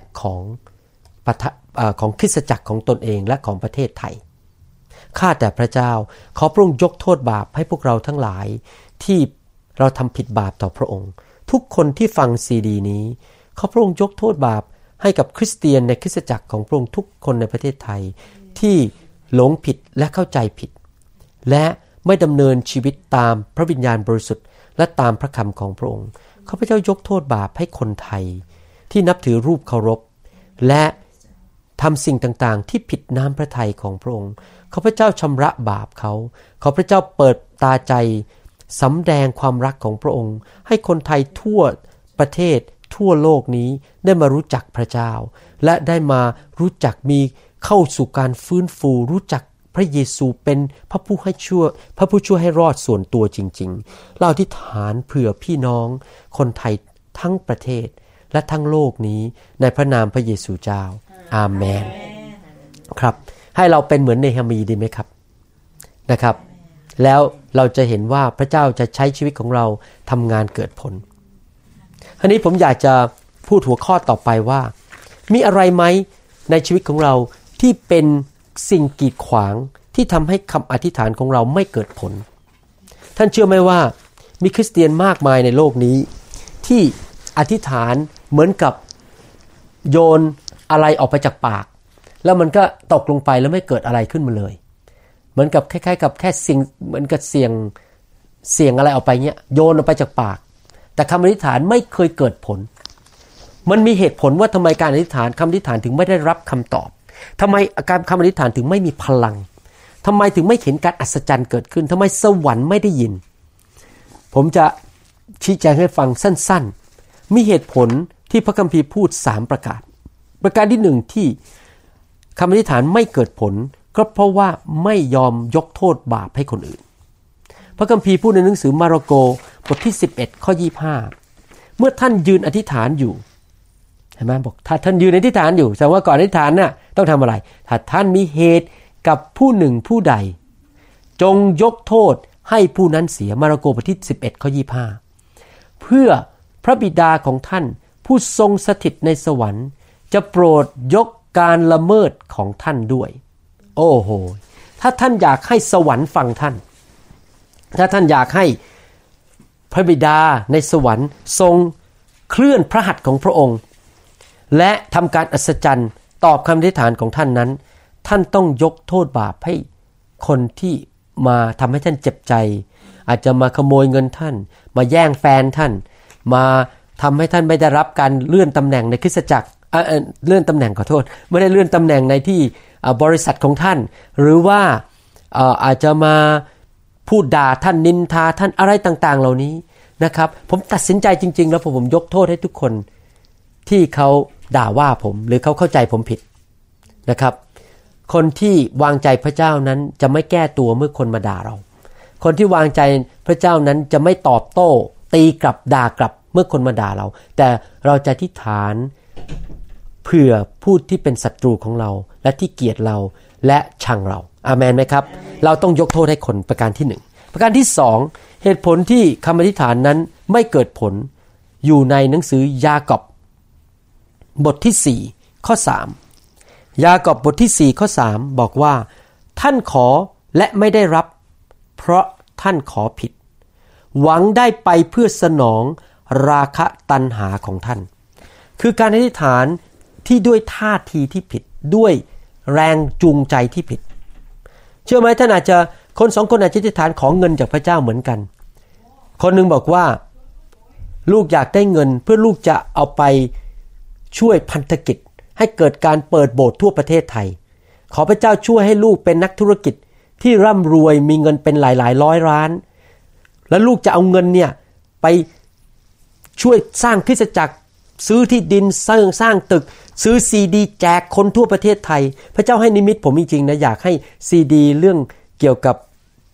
ของคริสตจักรของตนเองและของประเทศไทยข้าแต่พระเจ้าขอพระองค์ยกโทษบาปให้พวกเราทั้งหลายที่เราทำผิดบาปต่อพระองค์ทุกคนที่ฟังซีดีนี้ขอพระองค์ยกโทษบาปให้กับคริสเตียนในคริสตจักรของพระองค์ทุกคนในประเทศไทยที่หลงผิดและเข้าใจผิดและไม่ดำเนินชีวิตตามพระวิญญาณบริสุทธิ์และตามพระคำของพระองค์ข้าพเจ้ายกโทษบาปให้คนไทยที่นับถือรูปเคารพและทำสิ่งต่างๆที่ผิดน้ำพระทัยของพระองค์ข้าพเจ้าชำระบาปเขาขอพระเจ้าเปิดตาใจสำแดงความรักของพระองค์ให้คนไทยทั่วประเทศทั่วโลกนี้ได้มารู้จักพระเจ้าและได้มารู้จักมีเข้าสู่การฟื้นฟูรู้จักพระเยซูเป็นพระผู้ช่วยให้รอดส่วนตัวจริงๆเราอธิษฐานเผื่อพี่น้องคนไทยทั้งประเทศและทั้งโลกนี้ในพระนามพระเยซูเจ้าอาเมนครับให้เราเป็นเหมือนเนหะมีดีไหมครับนะครับแล้วเราจะเห็นว่าพระเจ้าจะใช้ชีวิตของเราทำงานเกิดผลทีนี้ผมอยากจะพูดหัวข้อต่อไปว่ามีอะไรไหมในชีวิตของเราที่เป็นสิ่งกีดขวางที่ทำให้คำอธิษฐานของเราไม่เกิดผลท่านเชื่อไหมว่ามีคริสเตียนมากมายในโลกนี้ที่อธิษฐานเหมือนกับโยนอะไรออกไปจากปากแล้วมันก็ตกลงไปแล้วไม่เกิดอะไรขึ้นมาเลยเหมือนกับคล้ายๆกับแค่สิ่งเหมือนกับเสียงอะไรออกไปเงี้ยโยนออกไปจากปากแต่คำอธิษฐานไม่เคยเกิดผลมันมีเหตุผลว่าทำไมการอธิษฐานคำอธิษฐานถึงไม่ได้รับคำตอบทำไมการคำอธิษฐานถึงไม่มีพลังทำไมถึงไม่เห็นการอัศจรรย์เกิดขึ้นทำไมสวรรค์ไม่ได้ยินผมจะชี้แจงให้ฟังสั้นๆมีเหตุผลที่พระคัมภีร์พูด3ประการที่1ที่คำอธิษฐานไม่เกิดผลก็เพราะว่าไม่ยอมยกโทษบาปให้คนอื่นพระคัมภีร์พูดในหนังสือมาระโกบทที่11ข้อ25เมื่อท่านยืนอธิษฐานอยู่เห็นไหมบอกถ้าท่านยืนอธิษฐานอยู่แสดงว่าก่อนอธิษฐานน่ะต้องทำอะไรถ้าท่านมีเหตุกับผู้หนึ่งผู้ใดจงยกโทษให้ผู้นั้นเสียมาระโกบทที่11ข้อ25เพื่อพระบิดาของท่านผู้ทรงสถิตในสวรรค์จะโปรดยกการละเมิดของท่านด้วยโอ้โหถ้าท่านอยากให้สวรรค์ฟังท่านถ้าท่านอยากให้พระบิดาในสวรรค์ทรงเคลื่อนพระหัตถ์ของพระองค์และทำการอัศจรรย์ตอบคำอธิษฐานของท่านนั้นท่านต้องยกโทษบาปให้คนที่มาทำให้ท่านเจ็บใจอาจจะมาขโมยเงินท่านมาแย่งแฟนท่านมาทำให้ท่านไม่ได้รับการเลื่อนตำแหน่งในคริสตจักรเลื่อนตำแหน่งขอโทษไม่ได้เลื่อนตำแหน่งในที่บริษัทของท่านหรือว่าอาจจะมาพูดด่าท่านนินทาท่านอะไรต่างๆเหล่านี้นะครับผมตัดสินใจจริงๆแล้วผมยกโทษให้ทุกคนที่เขาด่าว่าผมหรือเขาเข้าใจผมผิดนะครับคนที่วางใจพระเจ้านั้นจะไม่แก้ตัวเมื่อคนมาด่าเราคนที่วางใจพระเจ้านั้นจะไม่ตอบโต้ตีกลับด่ากลับเมื่อคนมาด่าเราแต่เราจะอธิษฐานเผื่อผู้ที่เป็นศัตรูของเราและที่เกลียดเราและชังเราอาเมนไหมครับเราต้องยกโทษให้คนประการที่1ประการที่2เหตุผลที่คำอธิษฐานนั้นไม่เกิดผลอยู่ในหนังสือยากอบบทที่4ข้อ3ยากอบบทที่4ข้อ3บอกว่าท่านขอและไม่ได้รับเพราะท่านขอผิดหวังได้ไปเพื่อสนองราคะตัณหาของท่านคือการอธิษฐานที่ด้วยท่าทีที่ผิดด้วยแรงจูงใจที่ผิดเชื่อไหมท่านอาจจะคน2คนอาจจะอธิษฐานขอเงินจากพระเจ้าเหมือนกันคนหนึ่งบอกว่าลูกอยากได้เงินเพื่อลูกจะเอาไปช่วยพันธกิจให้เกิดการเปิดโบสถ์ทั่วประเทศไทยขอพระเจ้าช่วยให้ลูกเป็นนักธุรกิจที่ร่ำรวยมีเงินเป็นหลายๆร้อยล้านแล้วลูกจะเอาเงินเนี่ยไปช่วยสร้างคริสตจักรซื้อที่ดินสร้างตึกซื้อซีดีแจกคนทั่วประเทศไทยพระเจ้าให้นิมิตผมจริงๆนะอยากให้ซีดีเรื่องเกี่ยวกับ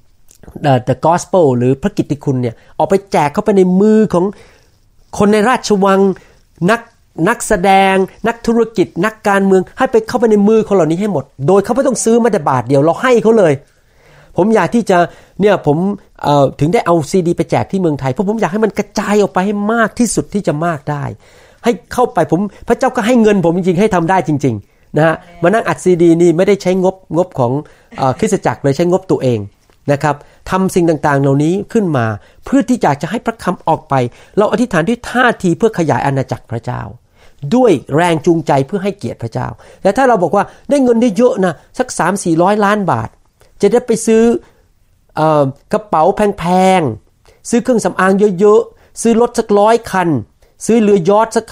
the gospel หรือพระกิตติคุณเนี่ยออกไปแจกเข้าไปในมือของคนในราชวังนักแสดงนักธุรกิจนักการเมืองให้ไปเข้าไปในมือคนเหล่านี้ให้หมดโดยเขาไม่ต้องซื้อมาแต่บาทเดียวเราให้เขาเลยผผมอยากที่จะเนี่ยผมถึงได้เอาซีดีไปแจกที่เมืองไทยเพราะผมอยากให้มันกระจายออกไปให้มากที่สุดที่จะมากได้ให้เข้าไปพระเจ้าก็ให้เงินผมจริงๆให้ทำได้จริงๆนะฮะมานั่งอัดซีดีนี่ไม่ได้ใช้งบของคริสตจักรเลยใช้งบตัวเองนะครับทำสิ่งต่างๆเหล่านี้ขึ้นมาเพื่อที่อยากจะให้พระคำออกไปเราอธิษฐานด้วยท่าทีเพื่อขยายอาณาจักรพระเจ้าด้วยแรงจูงใจเพื่อให้เกียรติพระเจ้าแต่ถ้าเราบอกว่าได้เงินได้เยอะนะสัก 3-400 ล้านบาทจะได้ไปซื้อกระเป๋าแพงๆซื้อเครื่องสำอางเยอะๆซื้อรถสัก100 คันซื้อเรือยอชท์สัก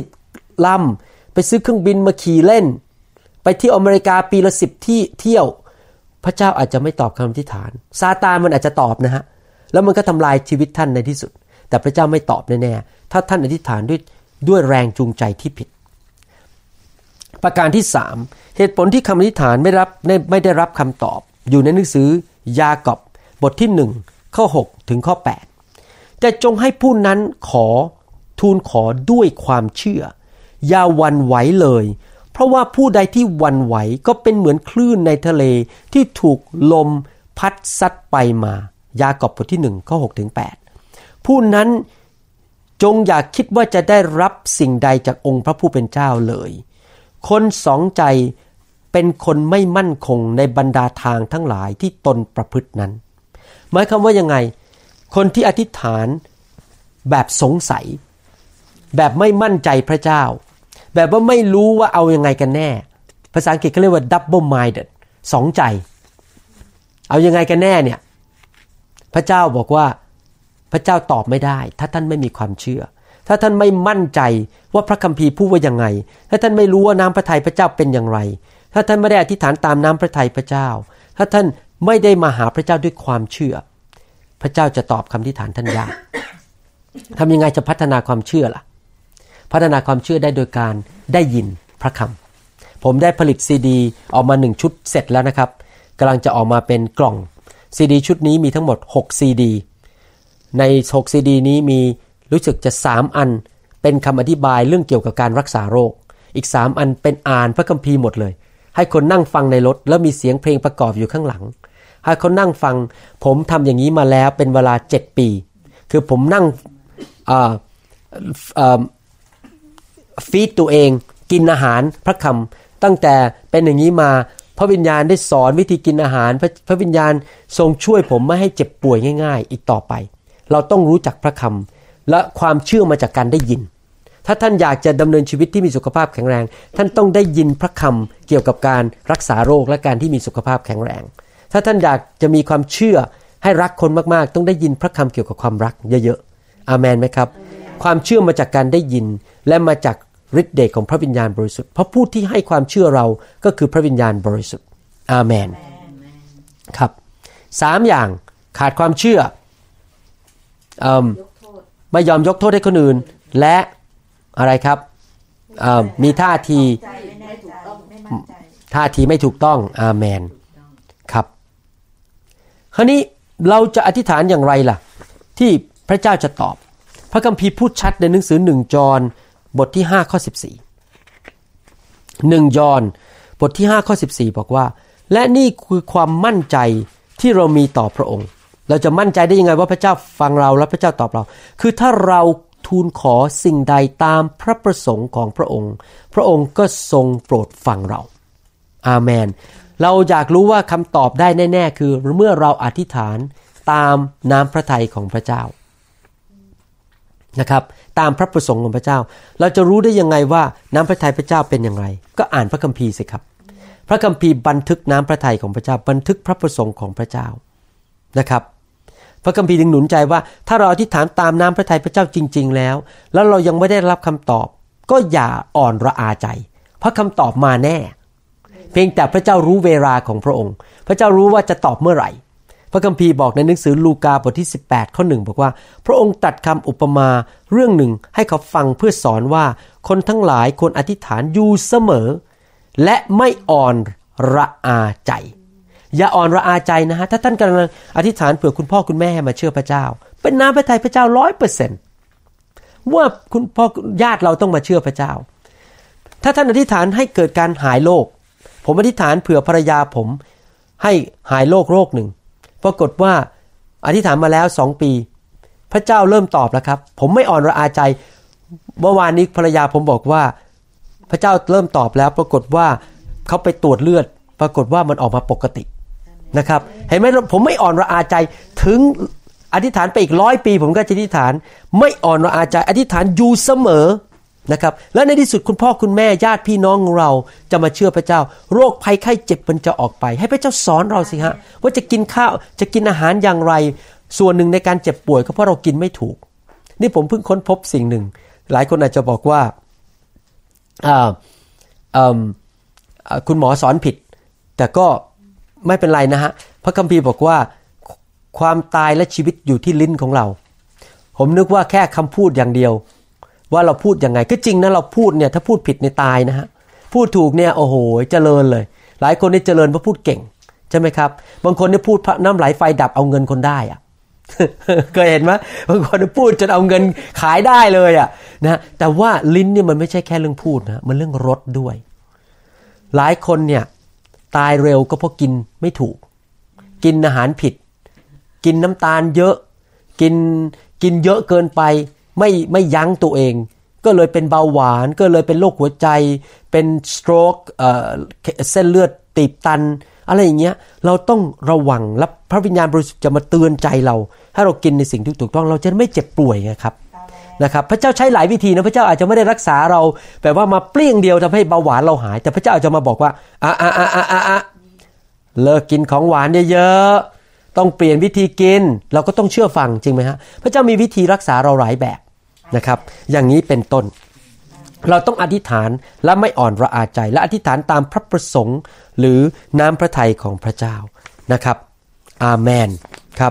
50 ลำไปซื้อเครื่องบินมาขี่เล่นไปที่อเมริกาปีละ10 ที่เที่ยวพระเจ้าอาจจะไม่ตอบคำอธิษฐานซาตานมันอาจจะตอบนะฮะแล้วมันก็ทำลายชีวิตท่านในที่สุดแต่พระเจ้าไม่ตอบแน่ๆถ้าท่านอธิษฐานด้วยแรงจูงใจที่ผิดประการที่3เหตุผลที่คำอธิษฐานไม่ได้รับคำตอบอยู่ในหนังสือยากอบบทที่1ข้อ6ถึงข้อ8แต่จงให้ผู้นั้นทูลขอด้วยความเชื่ออย่าหวั่นไหวเลยเพราะว่าผู้ใดที่หวั่นไหวก็เป็นเหมือนคลื่นในทะเลที่ถูกลมพัดซัดไปมายากอบบทที่1ข้อ6ถึง8ผู้นั้นจงอย่าคิดว่าจะได้รับสิ่งใดจากองค์พระผู้เป็นเจ้าเลยคนสองใจเป็นคนไม่มั่นคงในบรรดาทางทั้งหลายที่ตนประพฤตินั้นหมายความว่ายังไงคนที่อธิษฐานแบบสงสัยแบบไม่มั่นใจพระเจ้าแบบว่าไม่รู้ว่าเอายังไงกันแน่ภาษาอังกฤษเขาเรียกว่า double minded สองใจเอายังไงกันแน่เนี่ยพระเจ้าบอกว่าพระเจ้าตอบไม่ได้ถ้าท่านไม่มีความเชื่อถ้าท่านไม่มั่นใจว่าพระคัมภีร์พูดว่ายังไงถ้าท่านไม่รู้ว่าน้ำพระทัยพระเจ้าเป็นอย่างไรถ้าท่านไม่ได้อธิษฐานตามน้ำพระทัยพระเจ้าถ้าท่านไม่ได้มาหาพระเจ้าด้วยความเชื่อพระเจ้าจะตอบคำอธิษฐานท่านยากทำยังไงจะพัฒนาความเชื่อล่ะพัฒนาความเชื่อได้โดยการได้ยินพระคำผมได้ผลิตซีดีออกมา1ชุดเสร็จแล้วนะครับกำลังจะออกมาเป็นกล่องซีดีชุดนี้มีทั้งหมด6ซีดีใน6ซีดีนี้มีรู้สึกจะ3อันเป็นคำอธิบายเรื่องเกี่ยวกับการรักษาโรคอีก3อันเป็นอ่านพระคัมภีร์หมดเลยให้คนนั่งฟังในรถแล้วมีเสียงเพลงประกอบอยู่ข้างหลังให้คนนั่งฟังผมทำอย่างนี้มาแล้วเป็นเวลา7 ปีคือผมนั่งฟีดตัวเองกินอาหารพระคำตั้งแต่เป็นอย่างนี้มาพระวิญญาณได้สอนวิธีกินอาหารพระวิญญาณทรงช่วยผมไม่ให้เจ็บป่วยง่ายๆอีกต่อไปเราต้องรู้จักพระคำและความเชื่อมาจากการได้ยินถ้าท่านอยากจะดำเนินชีวิตที่มีสุขภาพแข็งแรงท่านต้องได้ยินพระคำเกี่ยวกับการรักษาโรคและการที่มีสุขภาพแข็งแรงถ้าท่านอยากจะมีความเชื่อให้รักคนมากๆต้องได้ยินพระคำเกี่ยวกับความรักเยอะๆอาเมนไหมครับความเชื่อมาจากการได้ยินและมาจากฤทธิ์เดชของพระวิญญาณบริสุทธิ์เพราะผู้ที่ให้ความเชื่อเราก็คือพระวิญญาณบริสุทธิ์อาเมนครับ3อย่างขาดความเชื่อไม่ยอมยกโทษให้คนอื่นและอะไรครับมีท่าทีไม่ถูกต้องอาเมนครับคราวนี้เราจะอธิษฐานอย่างไรล่ะที่พระเจ้าจะตอบพระคัมภีร์พูดชัดในหนังสือ1 จอห์นบทที่5ข้อ14 1 จอห์นบทที่5ข้อ14บอกว่าและนี่คือความมั่นใจที่เรามีต่อพระองค์เราจะมั่นใจได้ยังไงว่าพระเจ้าฟังเราและพระเจ้าตอบเราคือถ้าเราทูลขอสิ่งใดตามพระประสงค์ของพระองค์พระองค์ก็ทรงโปรดฟังเราอาเมนเราอยากรู้ว่าคำตอบได้แน่ๆคือเมื่อเราอธิษฐานตามน้ำพระทัยของพระเจ้านะครับตามพระประสงค์ของพระเจ้าเราจะรู้ได้ยังไงว่าน้ำพระทัยพระเจ้าเป็นอย่างไรก็อ่านพระคัมภีร์สิครับพระคัมภีร์บันทึกน้ำพระทัยของพระเจ้าบันทึกพระประสงค์ของพระเจ้านะครับพระคัมภีร์ดึงหนุนใจว่าถ้าเราอธิษฐานตามน้ำพระทัยพระเจ้าจริงๆแล้วเรายังไม่ได้รับคำตอบก็อย่าอ่อนระอาใจเพราะคำตอบมาแน่เพียงแต่พระเจ้ารู้เวลาของพระองค์พระเจ้ารู้ว่าจะตอบเมื่อไหร่พระคัมภีร์บอกในหนังสือลูกาบทที่18ข้อ1บอกว่าพระองค์ตรัสคำอุปมาเรื่องหนึ่งให้เขาฟังเพื่อสอนว่าคนทั้งหลายควรอธิษฐานอยู่เสมอและไม่อ่อนระอาใจอย่าอ่อนระอาใจนะฮะถ้าท่านกำลังอธิษฐานเผื่อคุณพ่อคุณแม่ให้มาเชื่อพระเจ้าเป็นน้ำพระทัยพระเจ้า 100% ว่าคุณพ่อญาติเราต้องมาเชื่อพระเจ้าถ้าท่านอธิษฐานให้เกิดการหายโรคผมอธิษฐานเผื่อภรรยาผมให้หายโรคหนึ่งปรากฏว่าอธิษฐานมาแล้ว2 ปีพระเจ้าเริ่มตอบแล้วครับผมไม่อ่อนระอาใจเมื่อวานนี้ภรรยาผมบอกว่าพระเจ้าเริ่มตอบแล้วปรากฏว่าเขาไปตรวจเลือดปรากฏว่ามันออกมาปกตินะครับเห็นไหมผมไม่อ่อนระอาใจถึงอธิษฐานไปอีก100 ปีผมก็จะอธิษฐานไม่อ่อนระอาใจอธิษฐานอยู่เสมอนะครับและในที่สุดคุณพ่อคุณแม่ญาติพี่น้องของเราจะมาเชื่อพระเจ้าโรคภัยไข้เจ็บมันจะออกไปให้พระเจ้าสอนเราสิฮะว่าจะกินข้าวจะกินอาหารอย่างไรส่วนหนึ่งในการเจ็บป่วยก็เพราะเรากินไม่ถูกนี่ผมเพิ่งค้นพบสิ่งหนึ่งหลายคนอาจจะบอกว่าคุณหมอสอนผิดแต่ก็ไม่เป็นไรนะฮะพระคัมภีร์บอกว่าความตายและชีวิตอยู่ที่ลิ้นของเราผมนึกว่าแค่คำพูดอย่างเดียวว่าเราพูดยังไงก็จริงนะเราพูดเนี่ยถ้าพูดผิดในตายนะฮะพูดถูกเนี่ยโอ้โหเจริญเลยหลายคนนี่เจริญเพราะพูดเก่งใช่ไหมครับบางคนนี่พูดน้ำไหลไฟดับเอาเงินคนได้อะ เคยเห็นไหมบางคนพูดจนเอาเงินขายได้เลยอ่ะนะแต่ว่าลิ้นเนี่ยมันไม่ใช่แค่เรื่องพูดนะมันเรื่องรสด้วยหลายคนเนี่ยตายเร็วก็เพราะกินไม่ถูกกินอาหารผิดกินน้ำตาลเยอะกินเยอะเกินไปไม่ยั้งตัวเองก็เลยเป็นเบาหวานก็เลยเป็นโรคหัวใจเป็นสโตรกเส้นเลือดตีบตันอะไรอย่างเงี้ยเราต้องระวังและพระวิญญาณบริสุทธิ์จะมาเตือนใจเราให้เรากินในสิ่งที่ถูกต้องเราจะไม่เจ็บป่วยนะครับพระเจ้าใช้หลายวิธีนะพระเจ้าอาจจะไม่ได้รักษาเราแบบว่ามาเปรี้ยงเดียวทำให้เบาหวานเราหายแต่พระเจ้าอาจจะมาบอกว่าเลิกกินของหวานเยอะๆต้องเปลี่ยนวิธีกินเราก็ต้องเชื่อฟังจริงไหมฮะพระเจ้ามีวิธีรักษาเราหลายแบบนะครับอย่างนี้เป็นต้นเราต้องอธิษฐานและไม่อ่อนระอาใจและอธิษฐานตามพระประสงค์หรือน้ำพระทัยของพระเจ้านะครับอาเมนครับ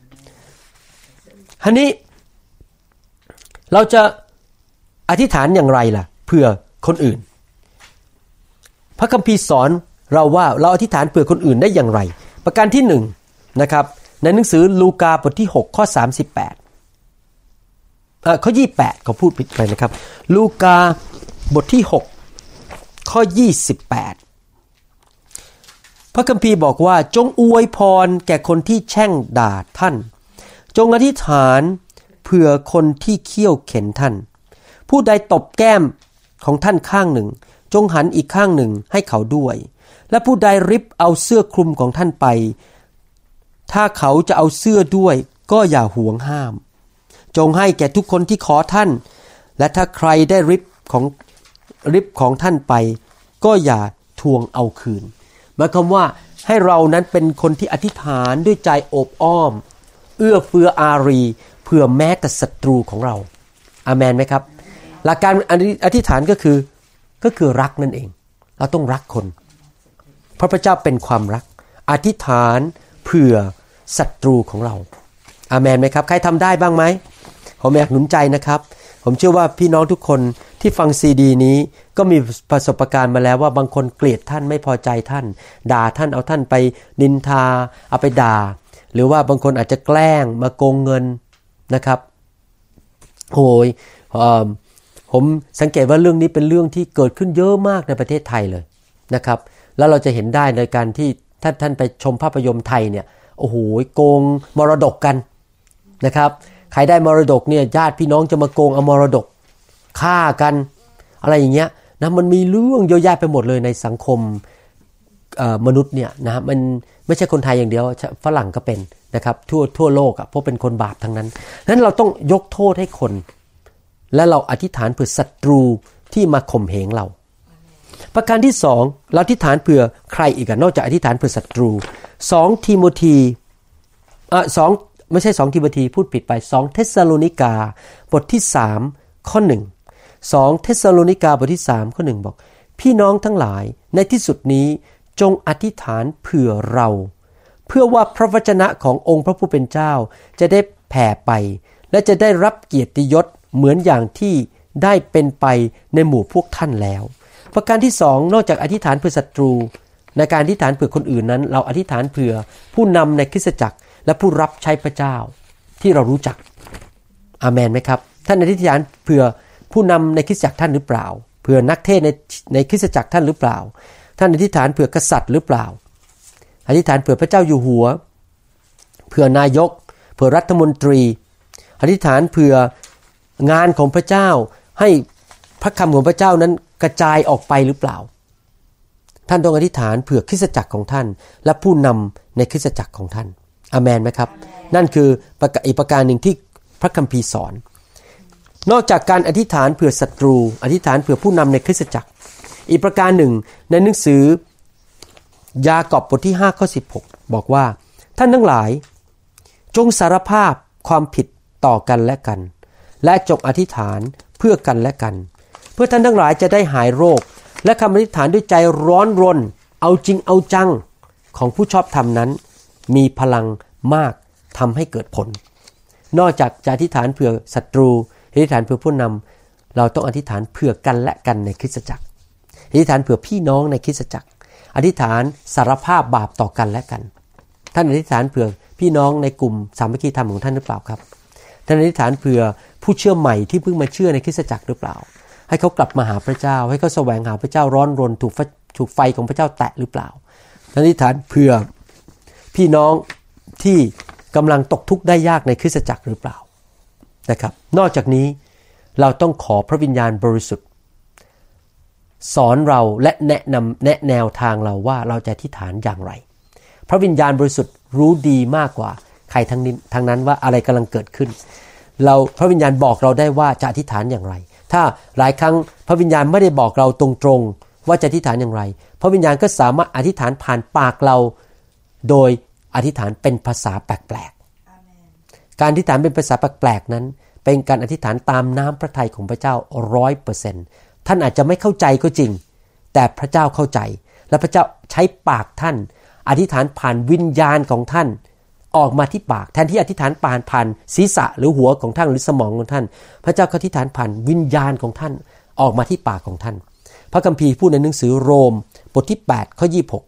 ทีนี้เราจะอธิษฐานอย่างไรล่ะเพื่อคนอื่นพระคัมภีร์สอนเราว่าเราอธิษฐานเพื่อคนอื่นได้อย่างไรประการที่1นะครับในหนังสือลูกาบทที่6ข้อ38ข้อ28เขาพูดผิดไปนะครับลูกาบทที่6ข้อ28พระคัมภีร์บอกว่าจงอวยพรแก่คนที่แช่งด่าท่านจงอธิษฐานเผื่อคนที่เคี่ยวเข็นท่านผู้ใดตบแก้มของท่านข้างหนึ่งจงหันอีกข้างหนึ่งให้เขาด้วยและผู้ใดริบเอาเสื้อคลุมของท่านไปถ้าเขาจะเอาเสื้อด้วยก็อย่าหวงห้ามจงให้แก่ทุกคนที่ขอท่านและถ้าใครได้ริบของท่านไปก็อย่าทวงเอาคืนหมายความว่าให้เรานั้นเป็นคนที่อธิษฐานด้วยใจโอบอ้อมเอื้อเฟื้ออารีเพื่อแม้แต่ศัตรูของเราอาเมนไหมครับหลักการอธิษฐานก็คือรักนั่นเองเราต้องรักคนเพราะพระเจ้าเป็นความรักอธิษฐานเพื่อศัตรูของเราอาเมนไหมครับใครทำได้บ้างไหมผมอยากหนุนใจนะครับผมเชื่อว่าพี่น้องทุกคนที่ฟังซีดีนี้ก็มีประสบการณ์มาแล้วว่าบางคนเกลียดท่านไม่พอใจท่านด่าท่านเอาท่านไปนินทาเอาไปด่าหรือว่าบางคนอาจจะแกล้งมาโกงเงินนะครับโอ้ยผมสังเกตว่าเรื่องนี้เป็นเรื่องที่เกิดขึ้นเยอะมากในประเทศไทยเลยนะครับแล้วเราจะเห็นได้ในการที่ท่านไปชมภาพยนตร์ไทยเนี่ยโอ้โหโกงมรดกกันนะครับใครได้มรดกเนี่ยญาติพี่น้องจะมาโกงเอามรดกฆ่ากันอะไรอย่างเงี้ยนะมันมีเรื่องเยอะแยะไปหมดเลยในสังคมมนุษย์เนี่ยนะมันไม่ใช่คนไทยอย่างเดียวฝรั่งก็เป็นนะครับทั่วโลกอ่ะเพราะเป็นคนบาปทั้งนั้นนั้นเราต้องยกโทษให้คนและเราอธิษฐานเผื่อศัตรูที่มาข่มเหงเราประการที่2เราอธิษฐานเผื่อใครอีกนอกจากอธิษฐานเผื่อศัตรู2ทิโมธีไม่ใช่2ทิโมธีพูดผิดไป2เธสซาโลนิกาบทที่3ข้อ1 2เธสซาโลนิกาบทที่3ข้อ1บอกพี่น้องทั้งหลายในที่สุดนี้จงอธิษฐานเผื่อเราเพื่อว่าพระวจนะขององค์พระผู้เป็นเจ้าจะได้แผ่ไปและจะได้รับเกียรติยศเหมือนอย่างที่ได้เป็นไปในหมู่พวกท่านแล้วประการที่2นอกจากอธิษฐานเผื่อศัตรูในการอธิษฐานเผื่อคนอื่นนั้นเราอธิษฐานเผื่อผู้นำในคริสตจักรและผู้รับใช้พระเจ้าที่เรารู้จักอาเมนไหมครับท่านอธิษฐานเผื่อผู้นำในคริสตจักรท่านหรือเปล่าเผื่อนักเทศในคริสตจักรท่านหรือเปล่าท่านอธิษฐานเผื่อกษัตริย์หรือเปล่าอธิษฐานเผื่อพระเจ้าอยู่หัวเผื่อนายกเผื่อรัฐมนตรีอธิษฐานเผื่องานของพระเจ้าให้พระคำของพระเจ้านั้นกระจายออกไปหรือเปล่าท่านต้องอธิษฐานเผื่อคริสตจักรของท่านและผู้นำในคริสตจักรของท่านอาเมนไหมครับนั่นคืออีกประการหนึ่งที่พระคัมภีร์สอนนอกจากการอธิษฐานเผื่อศัตรูอธิษฐานเผื่อผู้นำในคริสตจักรอีกประการหนึ่งในหนังสือยากอบบทที่5ข้อ16บอกว่าท่านทั้งหลายจงสารภาพความผิดต่อกันและกันและจงอธิษฐานเพื่อกันและกันเพื่อท่านทั้งหลายจะได้หายโรคและคำอธิษฐานด้วยใจร้อนรนเอาจริงเอาจังของผู้ชอบธรรมนั้นมีพลังมากทำให้เกิดผลนอกจากจะอธิษฐานเผื่อศัตรูอธิษฐานเผื่อผู้นำเราต้องอธิษฐานเผื่อกันและกันในคริสตจักรอธิษฐานเผื่อพี่น้องในคริสตจักรอธิษฐานสารภาพบาปต่อกันและกันท่านอธิษฐานเผื่อพี่น้องในกลุ่มสามัคคีธรรมของท่านหรือเปล่าครับท่านอธิษฐานเผื่อผู้เชื่อใหม่ที่เพิ่งมาเชื่อในคริสตจักรหรือเปล่าให้เขากลับมาหาพระเจ้าให้เขาแสวงหาพระเจ้าร้อนรนถูกไฟของพระเจ้าแตะหรือเปล่าท่านอธิษฐานเผื่อพี่น้องที่กำลังตกทุกข์ได้ยากในคริสตจักรหรือเปล่านะครับนอกจากนี้เราต้องขอพระวิญญาณบริสุทธิ์สอนเราและแนะแนวทางเราว่าเราจะอธิษฐานอย่างไรพระวิญญาณบริสุทธิ์รู้ดีมากกว่าใครทั้งนั้นว่าอะไรกำลังเกิดขึ้นพระวิญญาณบอกเราได้ว่าจะอธิษฐานอย่างไรถ้าหลายครั้งพระวิญญาณไม่ได้บอกเราตรงๆว่าจะอธิษฐานอย่างไรพระวิญญาณก็สามารถอธิษฐานผ่านปากเราโดยอธิษฐานเป็นภาษาแปลกๆการอธิษฐานเป็นภาษาแปลกๆนั้นเป็นการอธิษฐานตามน้ำพระทัยของพระเจ้า 100% ท่านอาจจะไม่เข้าใจก็จริงแต่พระเจ้าเข้าใจและพระเจ้าใช้ปากท่านอธิษฐานผ่านวิญญาณของท่านออกมาที่ปากแทนที่อธิษฐานผ่านศีรษะหรือหัวของท่านหรือสมองของท่านพระเจ้าก็อธิษฐานผ่านวิญญาณของท่านออกมาที่ปากของท่านพระคัมภีร์พูดในหนังสือโรมบทที่8ข้อ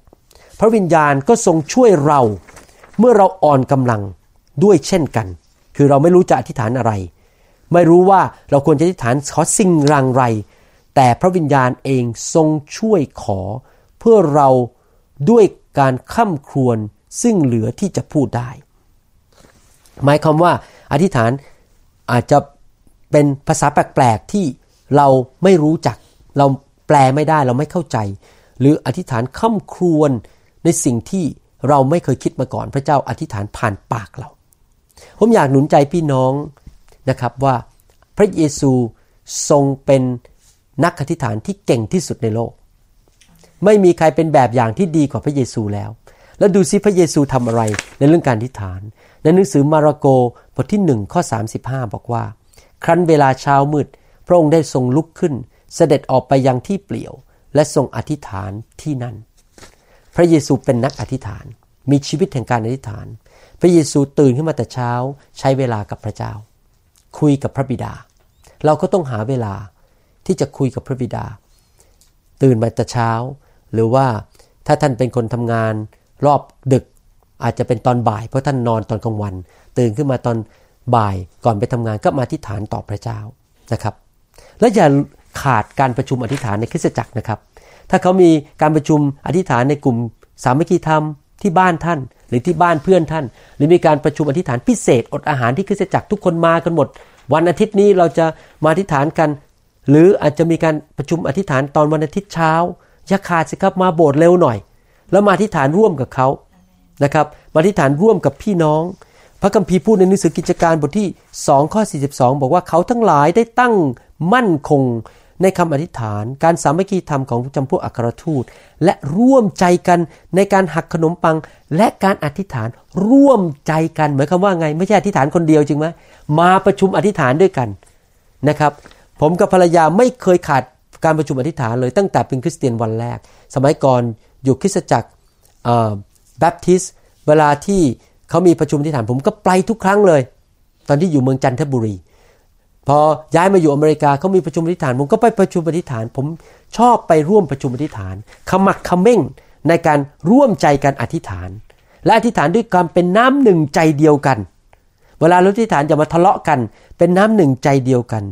26พระวิญญาณก็ทรงช่วยเราเมื่อเราอ่อนกำลังด้วยเช่นกันคือเราไม่รู้จะอธิษฐานอะไรไม่รู้ว่าเราควรจะอธิษฐานขอสิ่งไรแต่พระวิญญาณเองทรงช่วยขอเพื่อเราด้วยการค่ำครวญซึ่งเหลือที่จะพูดได้หมายความว่าอธิษฐานอาจจะเป็นภาษาแปลกๆที่เราไม่รู้จักเราแปลไม่ได้เราไม่เข้าใจหรืออธิษฐานค่ำครวญในสิ่งที่เราไม่เคยคิดมาก่อนพระเจ้าอธิษฐานผ่านปากเราผมอยากหนุนใจพี่น้องนะครับว่าพระเยซูทรงเป็นนักอธิษฐานที่เก่งที่สุดในโลกไม่มีใครเป็นแบบอย่างที่ดีกว่าพระเยซูแล้วดูสิพระเยซูทำอะไรในเรื่องการอธิษฐานในหนังสือมาระโกบทที่1ข้อ35บอกว่าครั้นเวลาเช้ามืดพระองค์ได้ทรงลุกขึ้นเสด็จออกไปยังที่เปลี่ยวและทรงอธิษฐานที่นั่นพระเยซูเป็นนักอธิษฐานมีชีวิตแห่งการอธิษฐานพระเยซูตื่นขึ้นมาแต่เช้าใช้เวลากับพระเจ้าคุยกับพระบิดาเราก็ต้องหาเวลาที่จะคุยกับพระบิดาตื่นมาแต่เช้าหรือว่าถ้าท่านเป็นคนทำงานรอบดึกอาจจะเป็นตอนบ่ายเพราะท่านนอนตอนกลางวันตื่นขึ้นมาตอนบ่ายก่อนไปทำงานก็มาอธิษฐานต่อพระเจ้านะครับและอย่าขาดการประชุมอธิษฐานในคริสตจักรนะครับถ้าเขามีการประชุมอธิษฐานในกลุ่มสามัคคีธรรมที่บ้านท่านหรือที่บ้านเพื่อนท่านหรือมีการประชุมอธิษฐานพิเศษอดอาหารที่คริสตจักรทุกคนมากันหมดวันอาทิตย์นี้เราจะมาอธิษฐานกันหรืออาจจะมีการประชุมอธิษฐานตอนวันอาทิตย์เช้าอย่าขาดสิครับมาโบสถ์เร็วหน่อยแล้วมาอธิษฐานร่วมกับเขานะครับมาอธิษฐานร่วมกับพี่น้องพระคัมภีร์พูดในหนังสือกิจการบทที่2ข้อ42บอกว่าเขาทั้งหลายได้ตั้งมั่นคงในคำอธิษฐานการสามัคคีธรรมของจำพวกอัครทูตและร่วมใจกันในการหักขนมปังและการอธิษฐานร่วมใจกันหมายความว่าไงไม่ใช่อธิษฐานคนเดียวจริงไหมมาประชุมอธิษฐานด้วยกันนะครับผมกับภรรยาไม่เคยขาดการประชุมอธิษฐานเลยตั้งแต่เป็นคริสเตียนวันแรกสมัยก่อนอยู่คริสตจักรแบปทิสต์เวลาที่เขามีประชุมอธิษฐานผมก็ไปทุกครั้งเลยตอนที่อยู่เมืองจันทบุรีพอย้ายมาอยู่อเมริกาเขามีประชุมอธิษฐานผมก็ไปประชุมอธิษฐานผมชอบไปร่วมประชุมอธิษฐานขมักเขม้งในการร่วมใจกันอธิษฐานและอธิษฐานด้วยความเป็นน้ำหนึ่งใจเดียวกันเวลาเราอธิษฐานอย่ามาทะเลาะกันเป็นน้ำหนึ่งใจเดียวกัน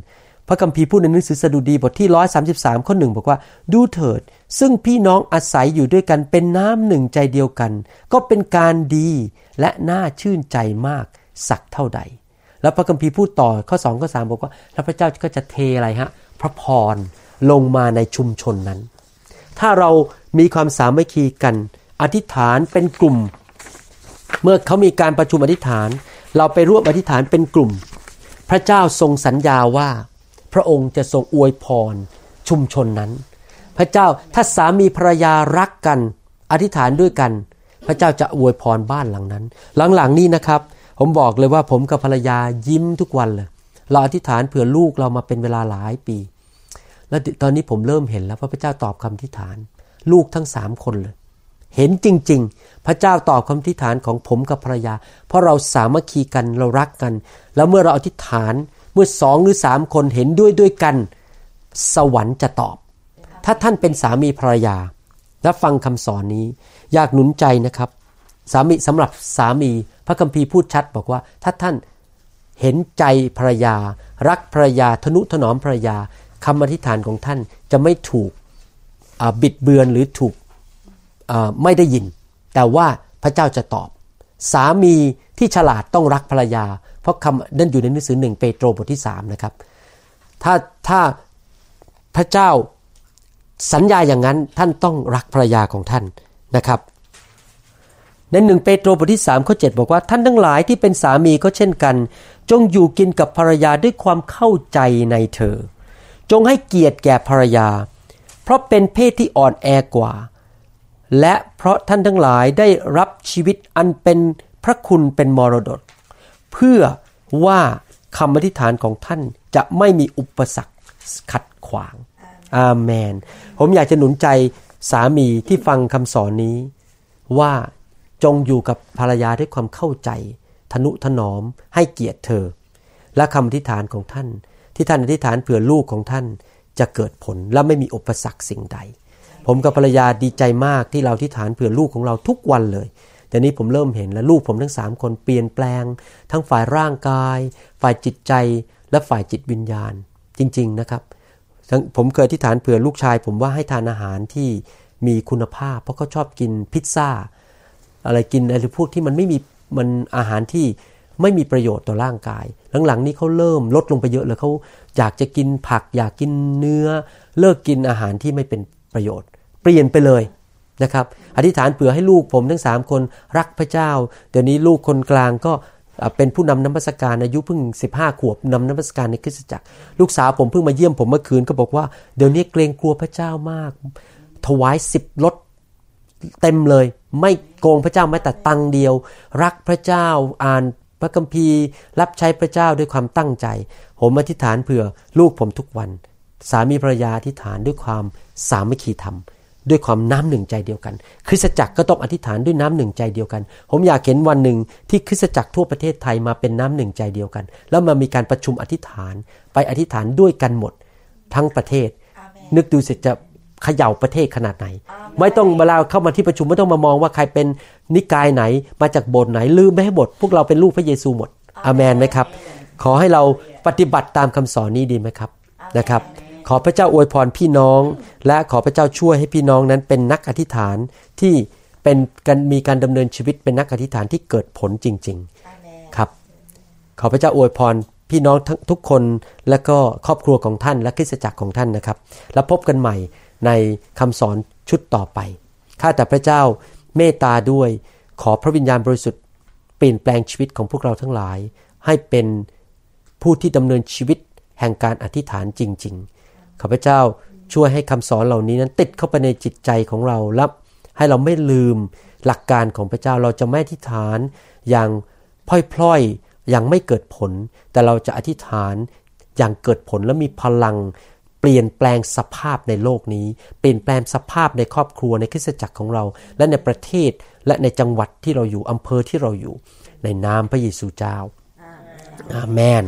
พระคัมภีร์พูดในหนังสือสดุดีบทที่133ข้อ1บอกว่าดูเถิดซึ่งพี่น้องอาศัยอยู่ด้วยกันเป็นน้ำหนึ่งใจเดียวกันก็เป็นการดีและน่าชื่นใจมากสักเท่าใดแล้วพระคัมภีร์พูดต่อข้อ2ข้อ3บอกว่าแล้วพระเจ้าก็จะเทอะไรฮะพระพรลงมาในชุมชนนั้นถ้าเรามีความสามัคคีกันอธิษฐานเป็นกลุ่มเมื่อเขามีการประชุมอธิษฐานเราไปร่วมอธิษฐานเป็นกลุ่มพระเจ้าทรงสัญญาว่าพระองค์จะทรงอวยพรชุมชนนั้นพระเจ้าถ้าสามีภรรยารักกันอธิษฐานด้วยกันพระเจ้าจะอวยพรบ้านหลังนั้นหลังๆนี้นะครับผมบอกเลยว่าผมกับภรรยายิ้มทุกวันเลยเราอธิษฐานเผื่อลูกเรามาเป็นเวลาหลายปีแล้วตอนนี้ผมเริ่มเห็นแล้วพระเจ้าตอบคำอธิษฐานลูกทั้ง3คนเลยเห็นจริงๆพระเจ้าตอบคำอธิษฐานของผมกับภรรยาเพราะเราสามัคคีกันเรารักกันแล้วเมื่อเราอธิษฐานเมื่อ2หรือ3คนเห็นด้วยกันสวรรค์จะตอบถ้าท่านเป็นสามีภรรยาและฟังคำสอนนี้อยากหนุนใจนะครับสำหรับสามีพระคัมภีร์พูดชัดบอกว่าถ้าท่านเห็นใจภรรยารักภรรยาทนุถนอมภรรยาคำอธิษฐานของท่านจะไม่ถูกบิดเบือนหรือถูกไม่ได้ยินแต่ว่าพระเจ้าจะตอบสามีที่ฉลาดต้องรักภรรยาเพราะคำนั้นอยู่ในหนังสือ1เปโตรบทที่3นะครับถ้าพระเจ้าสัญญาอย่างนั้นท่านต้องรักภรรยาของท่านนะครับใน1เปโตรบทที่3ข้อ7บอกว่าท่านทั้งหลายที่เป็นสามีก็เช่นกันจงอยู่กินกับภรรยาด้วยความเข้าใจในเธอจงให้เกียรติแก่ภรรยาเพราะเป็นเพศที่อ่อนแอกว่าและเพราะท่านทั้งหลายได้รับชีวิตอันเป็นพระคุณเป็นมรดกเพื่อว่าคำอธิษฐานของท่านจะไม่มีอุปสรรคขัดขวางอาเมนผมอยากจะหนุนใจสามีที่ฟังคำสอนนี้ว่าจงอยู่กับภรรยาด้วยความเข้าใจทนุถนอมให้เกียรติเธอและคำอธิษฐานของท่านที่ท่านอธิษฐานเผื่อลูกของท่านจะเกิดผลและไม่มีอุปสรรคสิ่งใดผมกับภรรยาดีใจมากที่เราอธิษฐานเผื่อลูกของเราทุกวันเลยแต่นี้ผมเริ่มเห็นแล้วลูกผมทั้ง3คนเปลี่ยนแปลงทั้งฝ่ายร่างกายฝ่ายจิตใจและฝ่ายจิตวิญญาณจริงๆนะครับผมเคยอธิษฐานเผื่อลูกชายผมว่าให้ทานอาหารที่มีคุณภาพเพราะเขาชอบกินพิซซ่าอะไรกินอะไรพวกที่มันอาหารที่ไม่มีประโยชน์ต่อร่างกายหลังๆนี้เขาเริ่มลดลงไปเยอะเลยเขาอยากจะกินผักอยากกินเนื้อเลิกกินอาหารที่ไม่เป็นประโยชน์เปลี่ยนไปเลยนะครับอธิษฐานเผื่อให้ลูกผมทั้ง3คนรักพระเจ้าเดี๋ยวนี้ลูกคนกลางก็เป็นผู้นำนมัสการอายุเพิ่ง15ขวบนำนมัสการในคริสตจักรลูกสาวผมเพิ่งมาเยี่ยมผมเมื่อคืนก็บอกว่าเดี๋ยวนี้เกรงกลัวพระเจ้ามากถวาย10รถเต็มเลยไม่โกงพระเจ้าแม้แต่ตังค์เดียวรักพระเจ้าอ่านพระคัมภีร์รับใช้พระเจ้าด้วยความตั้งใจผมอธิษฐานเผื่อลูกผมทุกวันสามีภรรยาอธิษฐานด้วยความสามัคคีธรรมด้วยความน้ำหนึ่งใจเดียวกันคริสตจักรก็ต้องอธิษฐานด้วยน้ำหนึ่งใจเดียวกันผมอยากเห็นวันหนึ่งที่คริสตจักรทั่วประเทศไทยมาเป็นน้ำหนึ่งใจเดียวกันแล้วมามีการประชุมอธิษฐานไปอธิษฐานด้วยกันหมดทั้งประเทศนึกดูสิจะเขย่าประเทศขนาดไหนไม่ต้องเวลาเข้ามาที่ประชุมไม่ต้องมามองว่าใครเป็นนิกายไหนมาจากโบสถ์ไหนลืมไม่ให้หมดพวกเราเป็นลูกพระเยซูหมดอาเมนไหมครับขอให้เราปฏิบัติตามคำสอนนี้ดีไหมครับนะครับขอพระเจ้าอวยพรพี่น้องและขอพระเจ้าช่วยให้พี่น้องนั้นเป็นนักอธิษฐานที่มีการดำเนินชีวิตเป็นนักอธิษฐานที่เกิดผลจริงๆครับขอพระเจ้าอวยพรพี่น้องทุกคนและก็ครอบครัวของท่านและคริสตจักรของท่านนะครับแล้วพบกันใหม่ในคำสอนชุดต่อไปข้าแต่พระเจ้าเมตตาด้วยขอพระวิญญาณบริสุทธิ์เปลี่ยนแปลงชีวิตของพวกเราทั้งหลายให้เป็นผู้ที่ดำเนินชีวิตแห่งการอธิษฐานจริงๆข้าพเจ้าช่วยให้คำสอนเหล่านี้นั้นติดเข้าไปในจิตใจของเราและให้เราไม่ลืมหลักการของพระเจ้าเราจะไม่อธิษฐานอย่างพล่อยๆอย่างไม่เกิดผลแต่เราจะอธิษฐานอย่างเกิดผลและมีพลังเปลี่ยนแปลงสภาพในโลกนี้เปลี่ยนแปลงสภาพในครอบครัวในคริสตจักรของเราและในประเทศและในจังหวัดที่เราอยู่อำเภอที่เราอยู่ในนามพระเยซูเจ้าอาเมน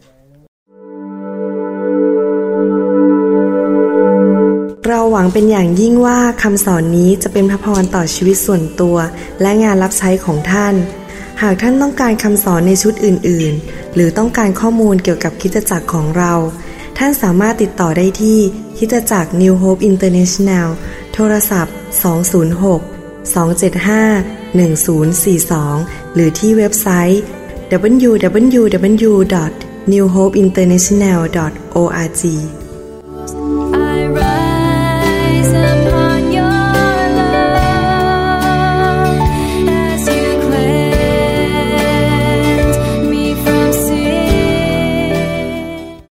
เราหวังเป็นอย่างยิ่งว่าคำสอนนี้จะเป็นพระพรต่อชีวิตส่วนตัวและงานรับใช้ของท่านหากท่านต้องการคำสอนในชุดอื่นๆหรือต้องการข้อมูลเกี่ยวกับคริสตจักรของเราท่านสามารถติดต่อได้ที่คริสตจักร New Hope International โทรศัพท์206-275-1042 หรือที่เว็บไซต์ www.newhopeinternational.org